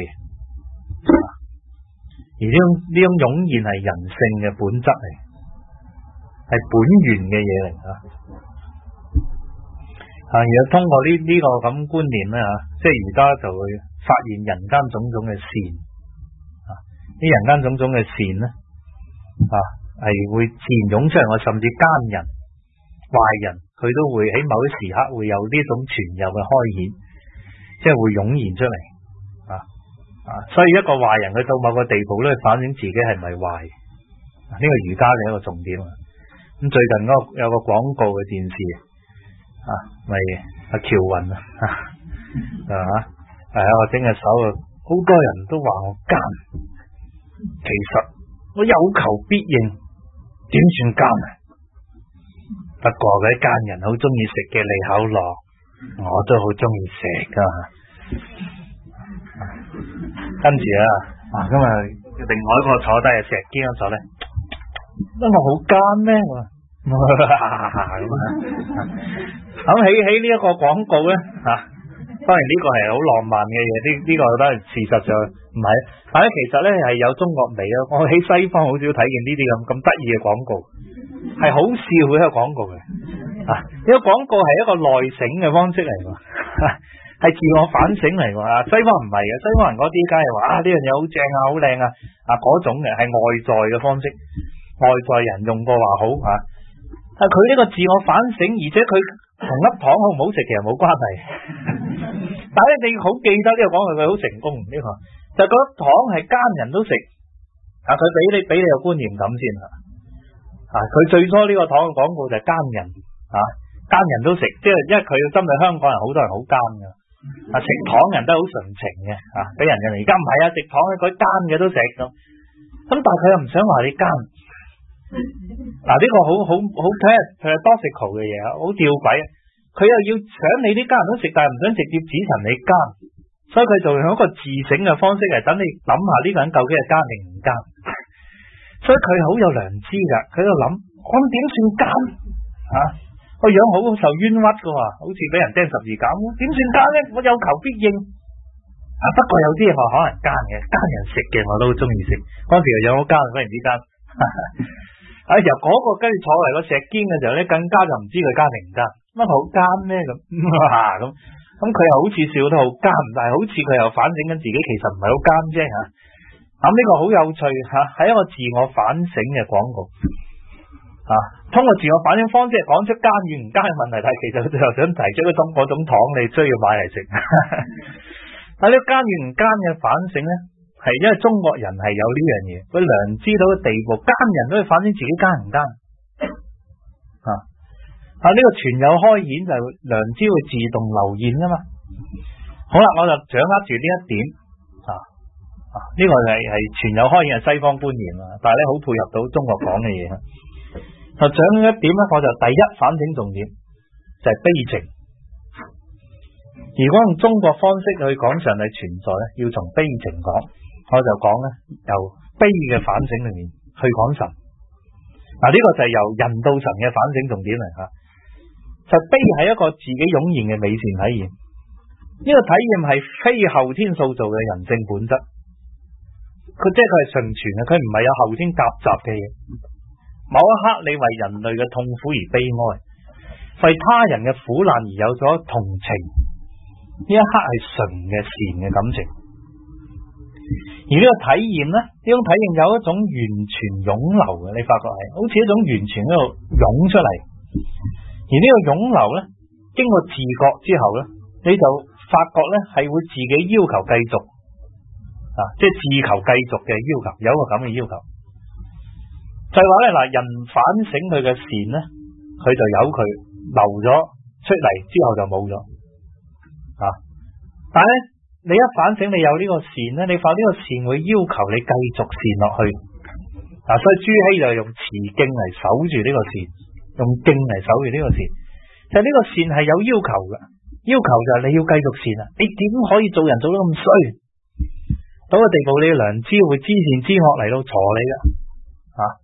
而呢種呢種湧現係人性嘅本質嚟，係本源嘅嘢嚟啊！啊，而通過呢呢個咁觀念咧吓，即係而家就會發現人間種種嘅善，啊，呢人間種種嘅善咧，啊，係會自然湧出嚟，我甚至奸人、壞人，佢都會喺某啲時刻會有呢種存有嘅開顯，即係會湧現出嚟，啊啊，所以一個壞人佢到某個地步咧，反省自己係咪壞，呢個儒家嘅一個重點啊。咁最近嗰個有個廣告嘅電視啊，咪阿喬雲啊，係嘛？係啊，我整隻手啊，好多人都話我奸，其實我有求必應，點算奸啊？不過嗰啲奸人好中意食嘅利口樂，我都好中意食噶。跟住啊，啊咁啊，另外一個坐低啊，石堅嗰坐咧，乜我好奸咩？咁咁起起呢一個廣告咧，吓、啊，當然呢個係好浪漫嘅嘢，呢、這、呢個都係事實上唔係，但係其實咧係有中國味啊！我喺西方好少睇見呢啲咁咁得意嘅廣告，係好笑嘅一個廣告嘅，啊，呢、這個廣告係一個內省嘅方式嚟㗎，係自我反省嚟㗎，西方唔係嘅，西方人嗰啲梗係話啊呢樣嘢好正啊，好靚啊，啊嗰種嘅係外在嘅方式，外在人用過話好啊。但佢呢個自我反省，而且佢同粒糖好唔好食其實冇關係。但係你好記得呢個講句，佢好成功呢、這個，就嗰、是、粒糖係奸人都食，啊佢俾你俾你個觀念咁先啊，啊佢最初呢個糖嘅廣告就係奸人，啊奸人都食，即係因為佢要針對香港人，好多人好奸噶，啊食糖人都好純情嘅，啊俾人嘅而家唔係啊食糖佢奸嘅都食咁，咁但係佢又唔想話你奸。嗱呢、這個好好好睇下佢係 paradoxical 嘅嘢啊，好吊詭啊！佢又要想你啲奸人都食，但係唔想直接指陳你奸，所以佢就用一個自省嘅方式嚟等你諗下呢個人究竟係奸定唔奸。所以佢好有良知噶，佢喺度諗我點算奸啊？個樣好受冤屈噶，好似俾人釘十字架，點算奸咧？我有求必應啊！不過有啲嘢我可能奸嘅，奸人食嘅我都好中意食。嗰時又有冇奸，忽然之間。啊！由嗰個跟住坐嚟個石堅嘅時候咧，更加就唔知佢奸定唔奸，乜好奸咩咁？咁咁佢又好似笑得好奸，但係好似佢又反省緊自己，其實唔係好奸啫吓。咁、啊、呢、這個好有趣吓，係、啊、一個自我反省嘅廣告啊。通過自我反省方式講出奸與唔奸嘅問題，但係其實佢最後想提出嗰種嗰種糖你需要買嚟食。但係呢個奸與唔奸嘅反省咧？係因為中國人係有呢樣嘢，佢良知到嘅地步，奸人都會反省自己奸唔奸啊！啊呢、這個全有開顯就係良知會自動流現噶嘛。好啦，我就掌握住呢一點啊啊！呢、這個係係全有開顯係西方觀念啊，但係咧好配合到中國講嘅嘢。就掌握一點咧，我就第一反省重點就係、是、悲情。如果用中國方式去講上帝存在咧，要從悲情講。我就講咧，由悲嘅反省裏面去講神。嗱、啊，呢、這個就係由人到神嘅反省重點嚟吓。就悲係一個自己湧現嘅美善體驗，呢、這個體驗係非後天塑造嘅人性本質。佢即係佢係純全嘅，佢唔係有後天夾雜嘅嘢。某一刻你為人類嘅痛苦而悲哀，為他人嘅苦難而有咗同情，呢一刻係純嘅善嘅感情。而呢個體驗咧，呢種體驗有一種完全湧流嘅，你發覺係好似一種完全喺度湧出嚟。而呢個湧流咧，經過自覺之後咧，你就發覺咧係會自己要求繼續啊，即係自求繼續嘅要求，有一個咁嘅要求。就係話咧嗱，人反省佢嘅善咧，佢就由佢流咗出嚟之後就冇咗啊，但係咧。你一反省，你有呢個善咧，你發呢個善會要求你繼續善落去，嗱、啊，所以朱熹就用持敬嚟守住呢個善，用敬嚟守住呢個善，就係、是、呢個善係有要求嘅，要求就係你要繼續善啊，你點可以做人做得咁衰？到個地步你嘅良知會知善知惡嚟到鋤你噶，啊，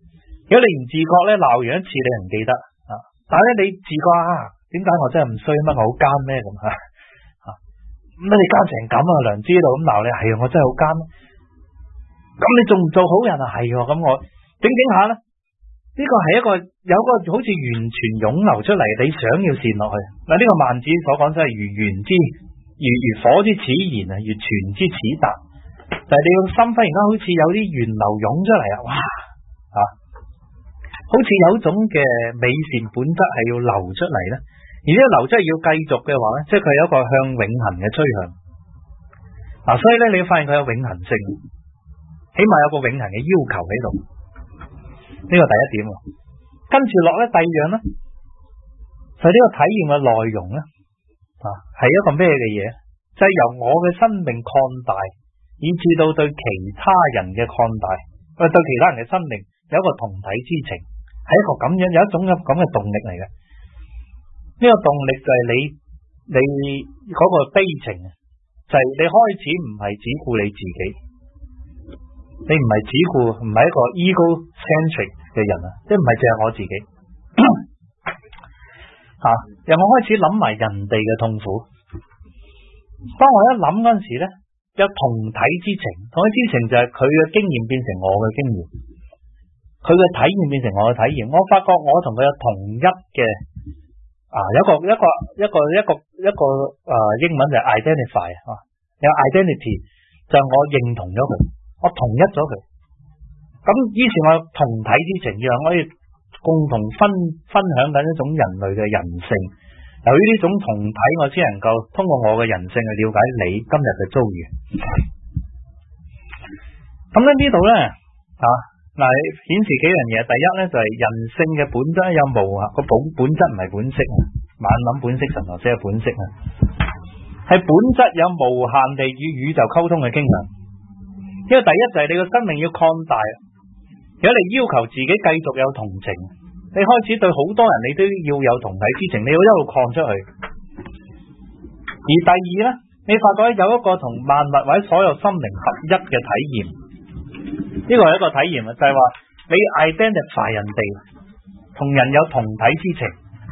如果你唔自覺咧，鬧完一次你唔記得啊，但係咧你自覺啊，點解我真係唔衰乜？我好奸咩咁啊？乜你奸成咁啊？良知喺度咁鬧你，係啊，我真係好奸。咁你做唔做好人啊？係啊，咁我整整下咧，呢個係一個有個好似源泉湧流出嚟，你想要善落去嗱。呢個孟子所講真係如源之如如火之始然啊，如泉之始達，就係你個心忽然間好似有啲源流湧出嚟啊！哇啊，好似有一種嘅美善本質係要流出嚟咧，而呢個流質係要繼續嘅話咧，即係佢有一個向永恆嘅趨向嗱，所以咧你要發現佢有永恆性。起碼有個永恆嘅要求喺度，呢個第一點。跟住落咧，第二樣咧就係呢個體驗嘅內容咧，啊係一個咩嘅嘢？就係由我嘅生命擴大，以至到對其他人嘅擴大，對其他人嘅生命有一個同體之情，係一個咁樣有一種咁嘅動力嚟嘅。呢個動力就係你你嗰個悲情，就係你開始唔係只顧你自己。你唔係只顧，唔係一個 ego-centric 嘅人啊，即係唔係淨係我自己啊，由我開始諗埋人哋嘅痛苦。當我一諗嗰陣時咧，有同體之情，同體之情就係佢嘅經驗變成我嘅經驗，佢嘅體驗變成我嘅體驗。我發覺我同佢有同一嘅啊，有一個一個一個一個一個誒、啊，英文就係 identify 啊，有 identity 就係我認同咗佢。我同一咗佢，咁於是我有同體之情，讓我可以共同分分享緊一種人類嘅人性。由於呢種同體，我先能夠通過我嘅人性去了解你今日嘅遭遇。咁咧呢度咧啊，嗱顯示幾樣嘢。第一咧就係、是、人性嘅本質有無限個本本質唔係本色啊，猛諗本色神學即係本色啊，係本質有無限地與宇宙溝通嘅傾向。因為第一就係你個生命要擴大，如果你要求自己繼續有同情，你開始對好多人你都要有同體之情，你要一路擴出去。而第二呢，你發覺有一個同萬物或者所有心靈合一嘅體驗，呢個係一個體驗啊，就係話你 identify 人哋，同人有同體之情。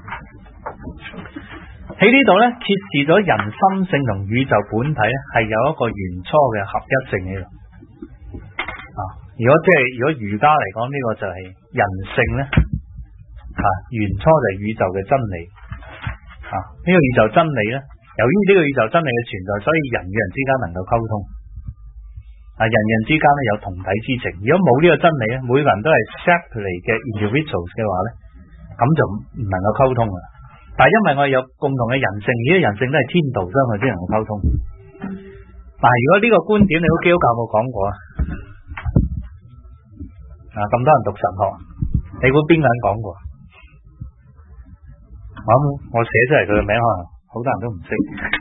喺呢度呢，揭示咗人心性同宇宙本體呢係有一個原初嘅合一性喺度。如果即係如果儒家嚟講，呢、這個就係人性咧，啊原初就係宇宙嘅真理，啊呢、這個宇宙真理咧，由於呢個宇宙真理嘅存在，所以人與人之間能夠溝通，啊人人之間咧有同體之情。如果冇呢個真理咧，每個人都係 separate 嘅 individuals 嘅話咧，咁就唔能夠溝通啦。但係因為我哋有共同嘅人性，呢、這個人性都係天道，所以我先能夠溝通。但係如果呢個觀點，你都基督教冇講過啊？啊！咁多人讀神學，你估邊個人講過？我我寫出嚟佢嘅名，可能好多人都唔識，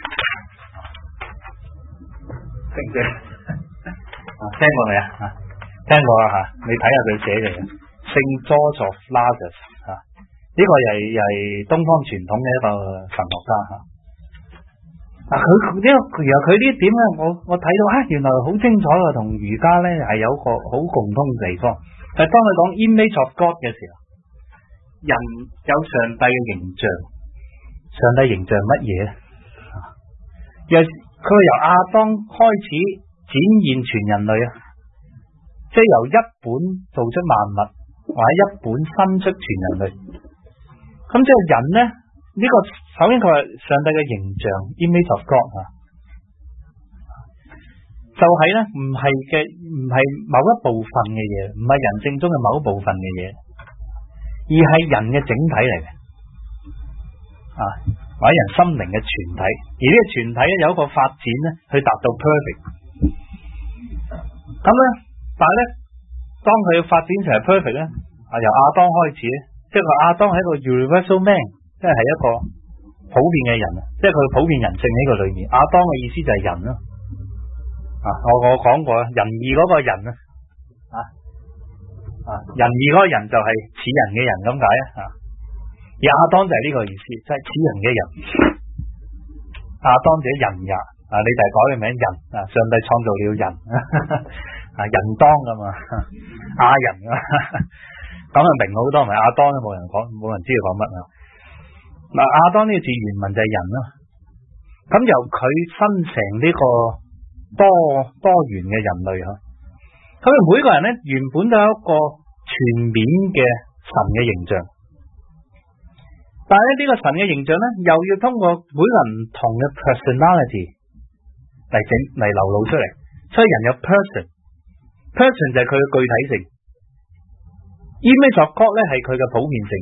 識唔識？啊，聽過未啊？啊，聽過啊吓！你睇下佢寫嘅聖 George of Lagos 啊，呢、這個又係又係東方傳統嘅一個神學家吓。啊，佢呢個其實佢呢點咧，我我睇到啊，原來好精彩啊，同儒家咧係有個好共通嘅地方。但係當佢講 image of God 嘅時候，人有上帝嘅形象，上帝形象乜嘢咧？又佢由亞當開始展現全人類啊，即係由一本做出萬物，或者一本生出全人類。咁即係人咧，呢、這個首先佢係上帝嘅形象 image of God 啊，就係咧唔係嘅唔係某一部分嘅嘢，唔係人性中嘅某一部分嘅嘢，而係人嘅整體嚟嘅啊，或者人心靈嘅全體。而呢個全體咧有一個發展咧，去達到 perfect。咁咧，但係咧，當佢要發展成為 perfect 咧，啊由亞當開始咧，即係個亞當係一個 universal man，即係係一個普遍嘅人啊，即係佢普遍人性喺個裏面。亞當嘅意思就係人咯。啊！我我講過仁義嗰個人啊，啊啊仁義嗰個人就係似人嘅人咁解啊。而亞當就係呢個意思，即係似人嘅人。亞當者人也啊，你就係改個名人啊。上帝創造了人啊，人當噶嘛，亞人啊。 咁啊明好多，咪亞當都冇人講，冇人知佢講乜啊。嗱，亞當呢個字原文就係人啦，咁由佢分成呢個多多元嘅人類吓，咁每個人咧原本都有一個全面嘅神嘅形象，但係咧呢個神嘅形象咧又要通過每個人唔同嘅 personality 嚟整嚟流露出嚟，所以人有 person，person 就係佢嘅具體性，image of God 咧係佢嘅普遍性。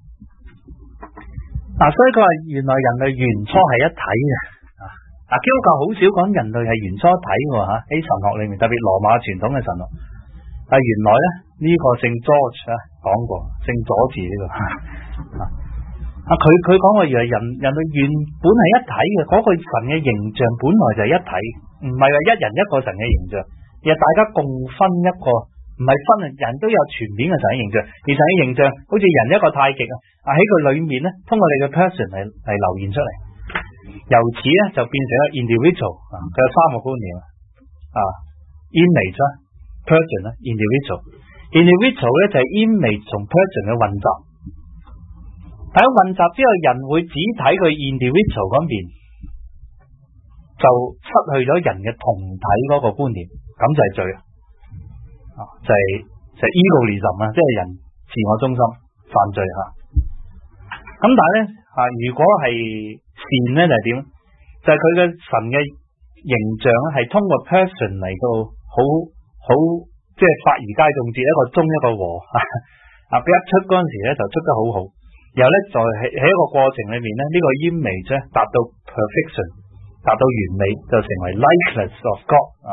嗱、啊，所以佢話原來人類原初係一體嘅。啊，基督教好少講人類係原初一體嘅吓，喺神學裏面，特別羅馬傳統嘅神學。但係原來咧呢、這個聖 George 啊講過，聖佐治呢、這個啊，佢佢講話原來人人類原本係一體嘅，嗰、那個神嘅形象本來就係一體，唔係話一人一個神嘅形象，而係大家共分一個，唔係分啊，人都有全面嘅神嘅形象，而神嘅形象好似人一個太極啊，喺佢裏面咧，通過你嘅 person 嚟嚟流現出嚟。由此咧就變成一個 individual 啊，佢有三個觀念啊 ，image 啦 ，person 啦 ，individual。individual 咧就係 image 同 person 嘅混雜。喺混雜之後，人會只睇佢 individual 嗰邊，就失去咗人嘅同體嗰個觀念，咁就係罪啊，就係、是、就係、是、egoism 啊，即係人自我中心犯罪吓。咁但係咧啊，如果係善咧就係點？就係佢嘅神嘅形象咧，係通過 person 嚟到好好即係發而皆眾節，一個中一個和啊！佢一出嗰陣時咧就出得好好，然後咧就喺喺一個過程裏面咧，呢、這個 image 咧達到 perfection， 達到完美，就成為 likeness of God 啊！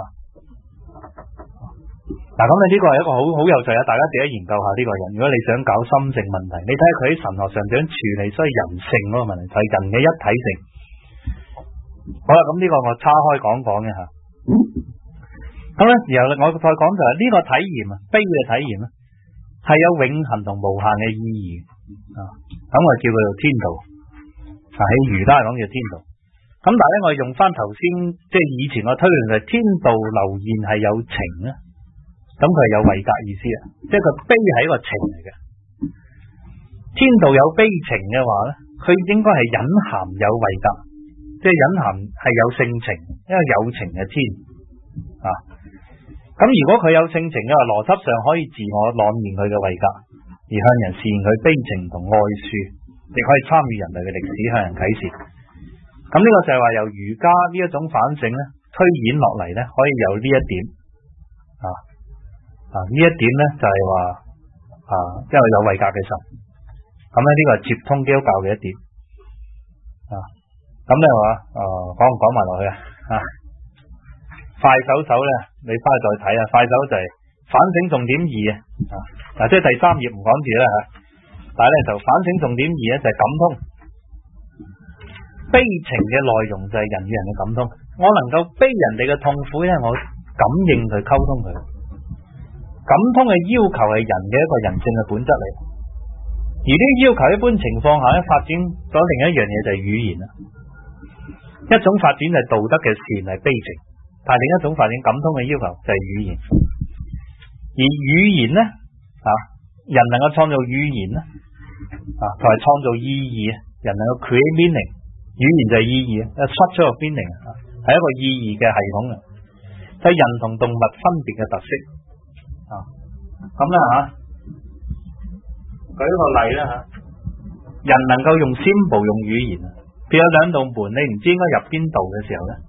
嗱，咁你呢個係一個好好有趣啊！大家自己研究下呢個人。如果你想搞心性問題，你睇下佢喺神學上點樣處理，所以人性嗰個問題就係人嘅一體性。好啦，咁呢個我叉開講講嘅吓。咁咧，然後我再講就係呢個體驗啊，悲嘅體驗咧，係有永恆同無限嘅意義啊。咁我叫佢做天道，喺儒家嚟講叫天道。咁但係咧，我用翻頭先即係以前我推論就係天道流現係有情啊。咁佢係有位格意思啊，即係個悲係一個情嚟嘅。天道有悲情嘅話咧，佢應該係隱含有位格，即係隱含係有性情，因為有情嘅天啊。咁如果佢有性情嘅話，邏輯上可以自我朗現佢嘅位格，而向人示現佢悲情同愛書，亦可以參與人類嘅歷史，向人啟示。咁呢個就係話由儒家呢一種反省咧，推演落嚟咧，可以有呢一點啊。啊！呢一點咧就係話啊，因為有位格嘅神，咁咧呢個係接通基督教嘅一點啊。咁咧話啊，講唔講埋落去啊？啊，快手手咧，你翻去再睇啊。快手就係反省重點二啊。嗱，即係第三頁唔講住啦吓。但係咧就反省重點二咧就係感通悲情嘅內容，就係人與人嘅感通。我能夠悲人哋嘅痛苦咧，我感應佢，溝通佢。感通嘅要求係人嘅一個人性嘅本質嚟，而呢啲要求一般情況下咧發展咗另一樣嘢就係語言啦。一種發展就係道德嘅善係悲情，但係另一種發展感通嘅要求就係語言。而語言咧啊，人能夠創造語言咧啊，同埋創造意義啊，人能夠 create meaning， 語言就係意義啊 structure of meaning 啊，係一個意義嘅系統啊，就係人同動物分別嘅特色。啊，咁啦吓，舉個例啦吓，人能夠用 symbol 用語言啊，譬如有兩道門，你唔知應該入邊度嘅時候咧，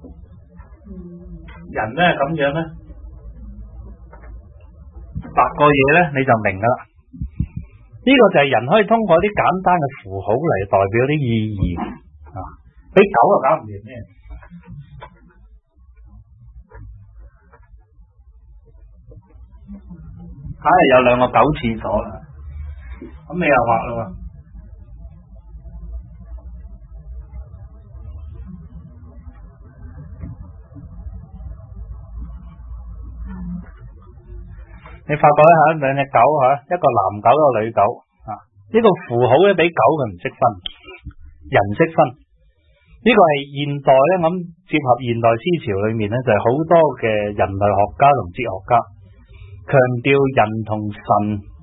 人咧咁樣咧，畫個嘢咧你就明噶啦。呢個就係人可以通過啲簡單嘅符號嚟代表啲意義啊，俾狗就搞唔掂咩？梗係有兩個狗廁所啦，咁你又畫啦喎。你發覺咧吓，兩隻狗吓，一個男狗一個女狗啊，呢個符號咧俾狗佢唔識分，人識分。呢個係現代咧，咁結合現代思潮裏面咧，就係好多嘅人類學家同哲學家強調人同神啊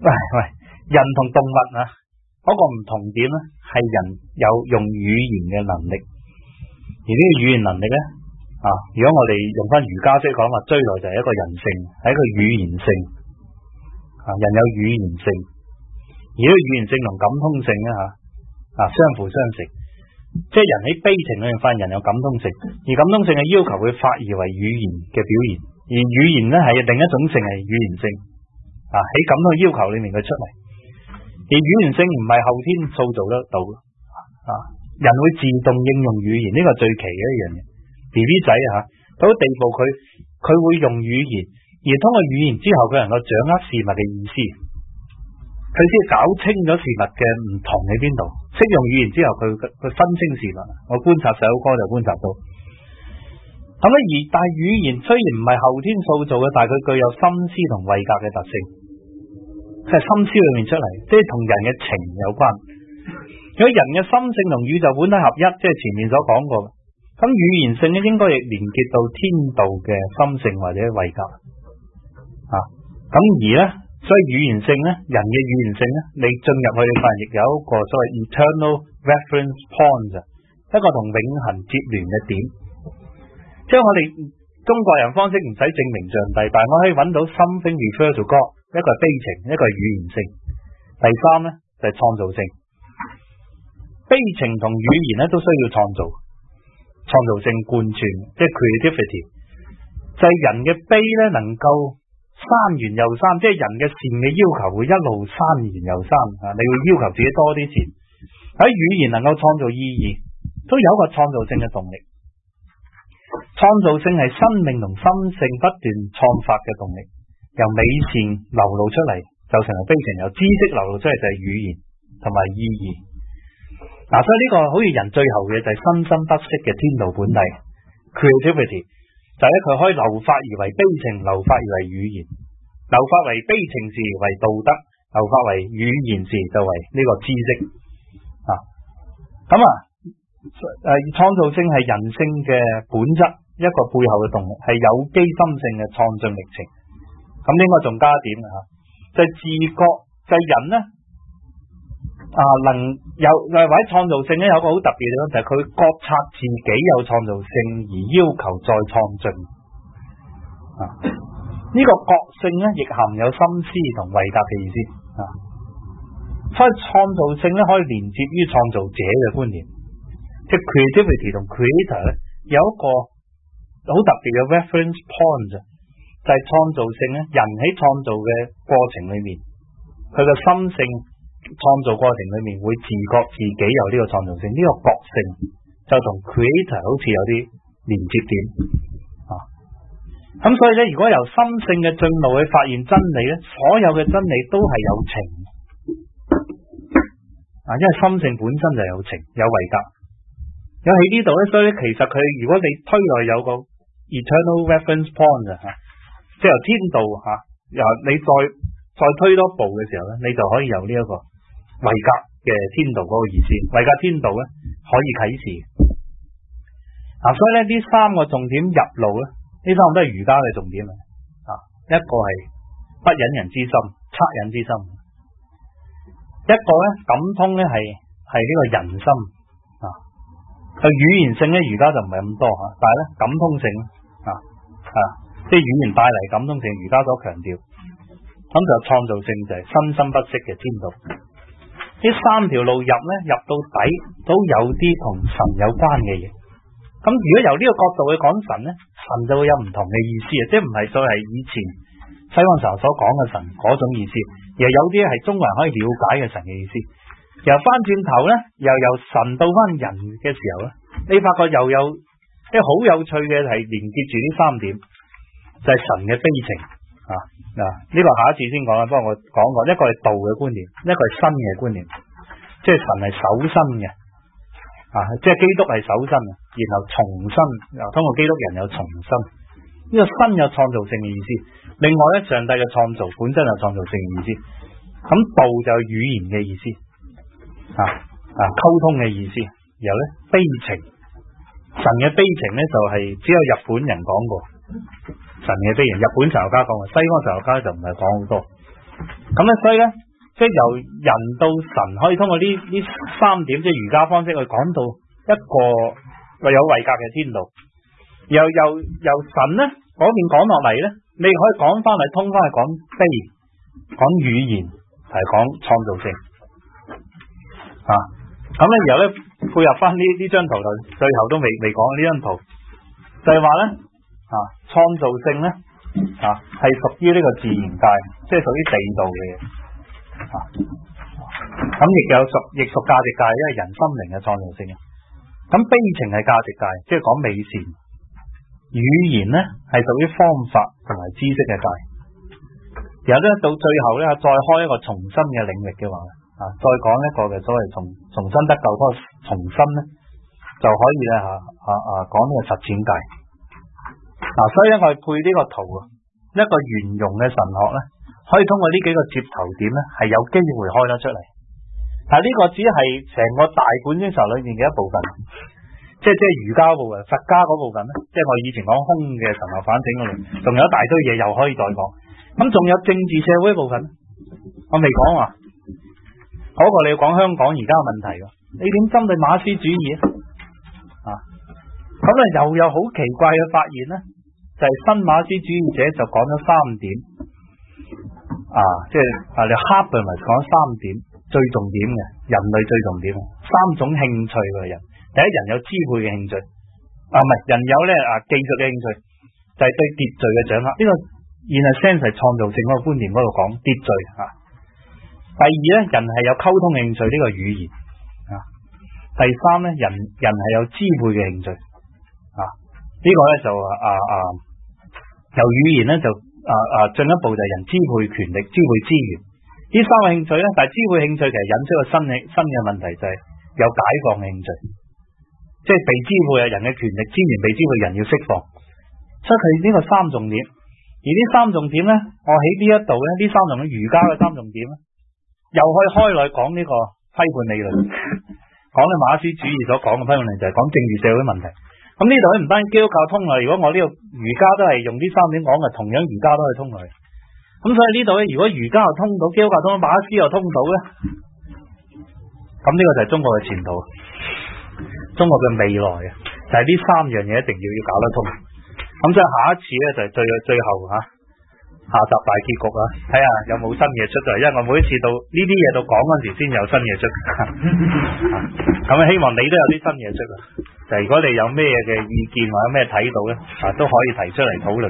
喂喂，人同動物啊，嗰、那個唔同點咧，係人有用語言嘅能力，而呢個語言能力咧啊，如果我哋用翻儒家即係講話，追來就係一個人性，係一個語言性啊，人有語言性，而呢個語言性同感通性咧吓啊相輔相成，即係人喺悲情裏面發現人有感通性，而感通性嘅要求會發而為語言嘅表現，而語言咧係另一種性係語言性。啊！喺咁嘅要求裏面佢出嚟，而語言性唔係後天塑造得到啊！人會自動應用語言，呢個最奇嘅一樣嘢。B B 仔吓到地步，佢佢會用語言，而通過語言之後，佢能夠掌握事物嘅意思，佢先搞清咗事物嘅唔同喺邊度。識用語言之後，佢佢分清事物。我觀察細佬哥就觀察到。咁咧，而但係語言雖然唔係後天塑造嘅，但係佢具有心思同位格嘅特性，佢係心思裏面出嚟，即係同人嘅情有關。如果人嘅心性同宇宙本體合一，即係前面所講過，咁語言性咧應該亦連結到天道嘅心性或者位格啊。咁而咧，所以語言性咧，人嘅語言性咧，你進入去發現亦有一個所謂 eternal reference point， 一個同永恆接聯嘅點。即係我哋中國人方式唔使證明上帝，但係我可以揾到 something refer to God， 一個係悲情，一個係語言性。第三咧就係創造性，悲情同語言咧都需要創造，創造性貫穿，即係 creativity。就係人嘅悲咧能夠山完又山，即係人嘅善嘅要求會一路山完又山啊！你會要求自己多啲善，喺語言能夠創造意義，都有一個創造性嘅動力。創造性係生命同心性不斷創發嘅動力，由美善流露出嚟就成為悲情，由知識流露出嚟就係語言同埋意義。嗱、啊，所以呢個好似人最後嘅就係生生不息嘅天道本體 creativity， 就係佢可以流發而為悲情，流發而為語言，流發為悲情時為道德，流發為語言時就為呢個知識啊。咁啊。誒，創造性係人性嘅本質，一個背後嘅動力，係有機心性嘅創進歷程。咁應該仲加一點啊，就係、自覺，就係、人呢，啊，能有或者創造性咧，有個好特別嘅地方，就係、是、佢覺察自己有創造性而要求再創進啊。呢、這個覺性咧，亦含有心思同位格嘅意思啊。所以創造性咧，可以連接於創造者嘅觀念。即係 creativity 同 creator 咧，有一個好特別嘅 reference point， 就係創造性咧。人喺創造嘅過程裏面，佢嘅心性創造過程裏面會自覺自己有呢個創造性，呢、這個覺性就同 creator 好似有啲連接點啊。咁所以咧，如果由心性嘅進路去發現真理咧，所有嘅真理都係有情啊，因為心性本身就有情有位格。有喺呢度咧，所以其實佢如果你推落去有個 eternal reference point 啊，即係由天道吓，由你再再推多步嘅時候咧，你就可以有呢一個位格嘅天道嗰個意思。位格天道咧可以啟示啊，所以咧呢三個重點入路咧，呢三個都係儒家嘅重點啊。一個係不忍人之心，惻隱之心；一個咧感通咧係係呢個人心。佢語言性咧，儒家就唔係咁多吓，但係咧感通性啊啊，即係語言帶嚟感通性，儒家所強調。咁就創造性就係生生不息嘅天道。呢三條路入咧，入到底都有啲同神有關嘅嘢。咁如果由呢個角度去講神咧，神就會有唔同嘅意思啊，即係唔係再係以前西方神學所講嘅神嗰種意思，而係有啲係中國人可以了解嘅神嘅意思。由翻轉頭咧，又由神到翻人嘅時候咧，你發覺又有啲好有趣嘅係連結住呢三點，就係、是、神嘅悲情啊嗱，呢、這個下一次先講啦。不過我講過，一個係道嘅觀念，一個係新嘅觀念，即係神係守身嘅啊，即係基督係守身，然後重生，又通過基督人有重生，呢、這個新有創造性嘅意思。另外咧，上帝嘅創造本身有創造性嘅意思，咁道就有語言嘅意思。啊啊，溝通嘅意思，然後咧悲情，神嘅悲情咧就係只有日本人講過，神嘅悲情，日本神學家講過，西方神學家就唔係講好多。 咁咧，所以咧，即係由人到神可以通過呢呢三點，即係儒家方式去講到一個有位格嘅天道。由由由神咧嗰邊講落嚟咧，你可以講翻嚟通翻去講悲，講語言係講創造性啊。咁咧，然後咧配合翻呢呢張圖就最後都未未講呢張圖，就係話咧啊，創造性咧啊係屬於呢個自然界，即係屬於地道嘅嘢啊。咁亦有屬亦屬價值界，因為人心靈嘅創造性。咁悲情係價值界，即係講美善。語言咧係屬於方法同埋知識嘅界。然後咧到最後咧再開一個重新嘅領域嘅話啊，再講一個嘅所謂重重新得救嗰個重新咧，就可以咧吓啊啊講呢個實踐界。嗱、啊，所以咧我哋配呢個圖啊，一個圓融嘅神學咧，可以通過呢幾個接頭點咧，係有機會開得出嚟。但係呢個只係成個大本經神裏面嘅一部分。即係即係儒家部分，佛家嗰部分咧，即係我以前講空嘅神學反省嗰度，仲有一大堆嘢又可以再講。咁仲有政治社會部分，我未講話，嗰、那個你要講香港而家嘅問題㗎，你點針對馬克思主義啊？咁啊又有好奇怪嘅發現咧，就係、是、新馬克思主義者就講咗三點啊，即係啊你哈伯咪講三點最重點嘅人類最重點三種興趣嘅人。第一，人有支配嘅興趣，啊唔係人有咧啊技術嘅興趣，就係、是、對秩序嘅掌握。呢、這個 in a sense 係創造性嗰個觀點嗰度講秩序啊。第二咧，人係有溝通興趣，呢、這個語言啊。第三咧，人人係有支配嘅興趣啊。呢、這個咧就啊啊由語言咧就啊啊進一步就係人支配權力、支配資源。呢三個興趣咧，但係支配興趣其實引出個新嘅新嘅問題，就係有解放嘅興趣。即係被支配啊，人嘅權力資源被支配，人要釋放，所以佢呢個三重點。而呢三重點咧，我喺呢一度咧，呢三重點儒家嘅三重點咧，又可以開來講呢個批判理論，講你馬克思主義所講嘅批判理論就係講政治社會問題。咁呢度咧唔單止基督教通嚟，如果我呢個儒家都係用呢三點講嘅，同樣儒家都可以通嚟。咁所以呢度咧，如果儒家又通到，基督教通到，馬克思又通到咧，咁呢個就係中國嘅前途。中國嘅未來啊，就係、是、呢三樣嘢一定要要搞得通。咁所以下一次咧就係、是、最最後吓、啊、下集大結局啊，睇下有冇新嘢出嚟。因為我每一次到呢啲嘢到講嗰陣時，先有新嘢出。咁啊，希望你都有啲新嘢出。就如果你有咩嘅意見或者咩睇到咧，啊都可以提出嚟討論。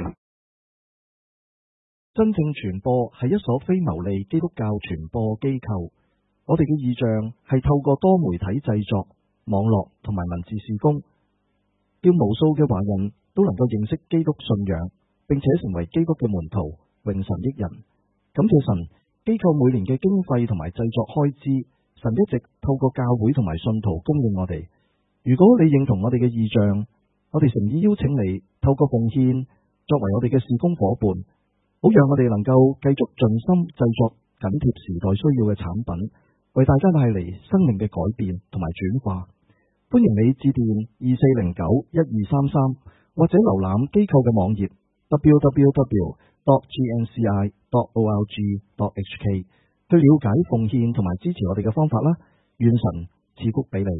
真正傳播係一所非牟利基督教傳播機構。我哋嘅意象係透過多媒體製作。網絡同埋文字事工，叫無數嘅華人都能夠認識基督信仰，並且成為基督嘅門徒，榮神益人。感謝神，機構每年嘅經費同埋製作開支，神一直透過教會同埋信徒供應我哋。如果你認同我哋嘅意象，我哋誠意邀請你透過奉獻作為我哋嘅事工夥伴，好讓我哋能夠繼續盡心製作緊貼時代需要嘅產品，為大家帶嚟生命嘅改變同埋轉化。歡迎你致電二四零九一二三三，或者瀏覽機構嘅網頁 double-u double-u double-u dot g n c i dot org dot h k 去了解奉獻同埋支持我哋嘅方法啦。願神賜福俾你。